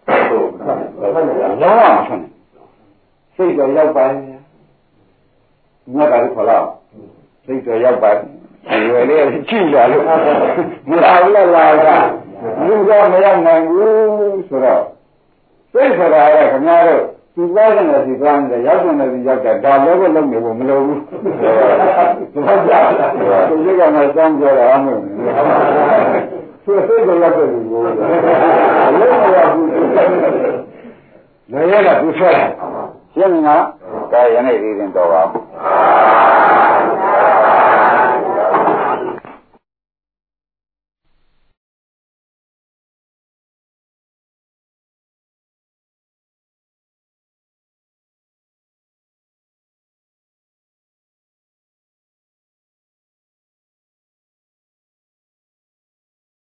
လောကမှာဆုံးစိတ်တော်ရောက်ပါရဲ့ငါကလည်းခေါ်လာစိတ်တော်ရောက်ပါအရွယ်လေးကြည့်လာလို့မလာဘူးလားကလူကမရောက်နိုင်ဘူးဆိုတော့စိတ်ဆိုတာကခင်ဗျားတို့သူသွားတယ်လို့ဒီသွားတယ်ရောက်တယ်လို့ရောက်တယ်ဒါလည်းပဲလုပ်နေဖို့မလိုဘူးဟုတ်ကြလားသူကမှစောင်းကြတာအမှန်သူစိတ်ကိုရောက်တယ်လို့ပြောတယ်လုံးမရဘူးလည်းရတာသူဆွဲတယ်ရှင်းမလားဒါရနေသေးတယ်တော့ပါ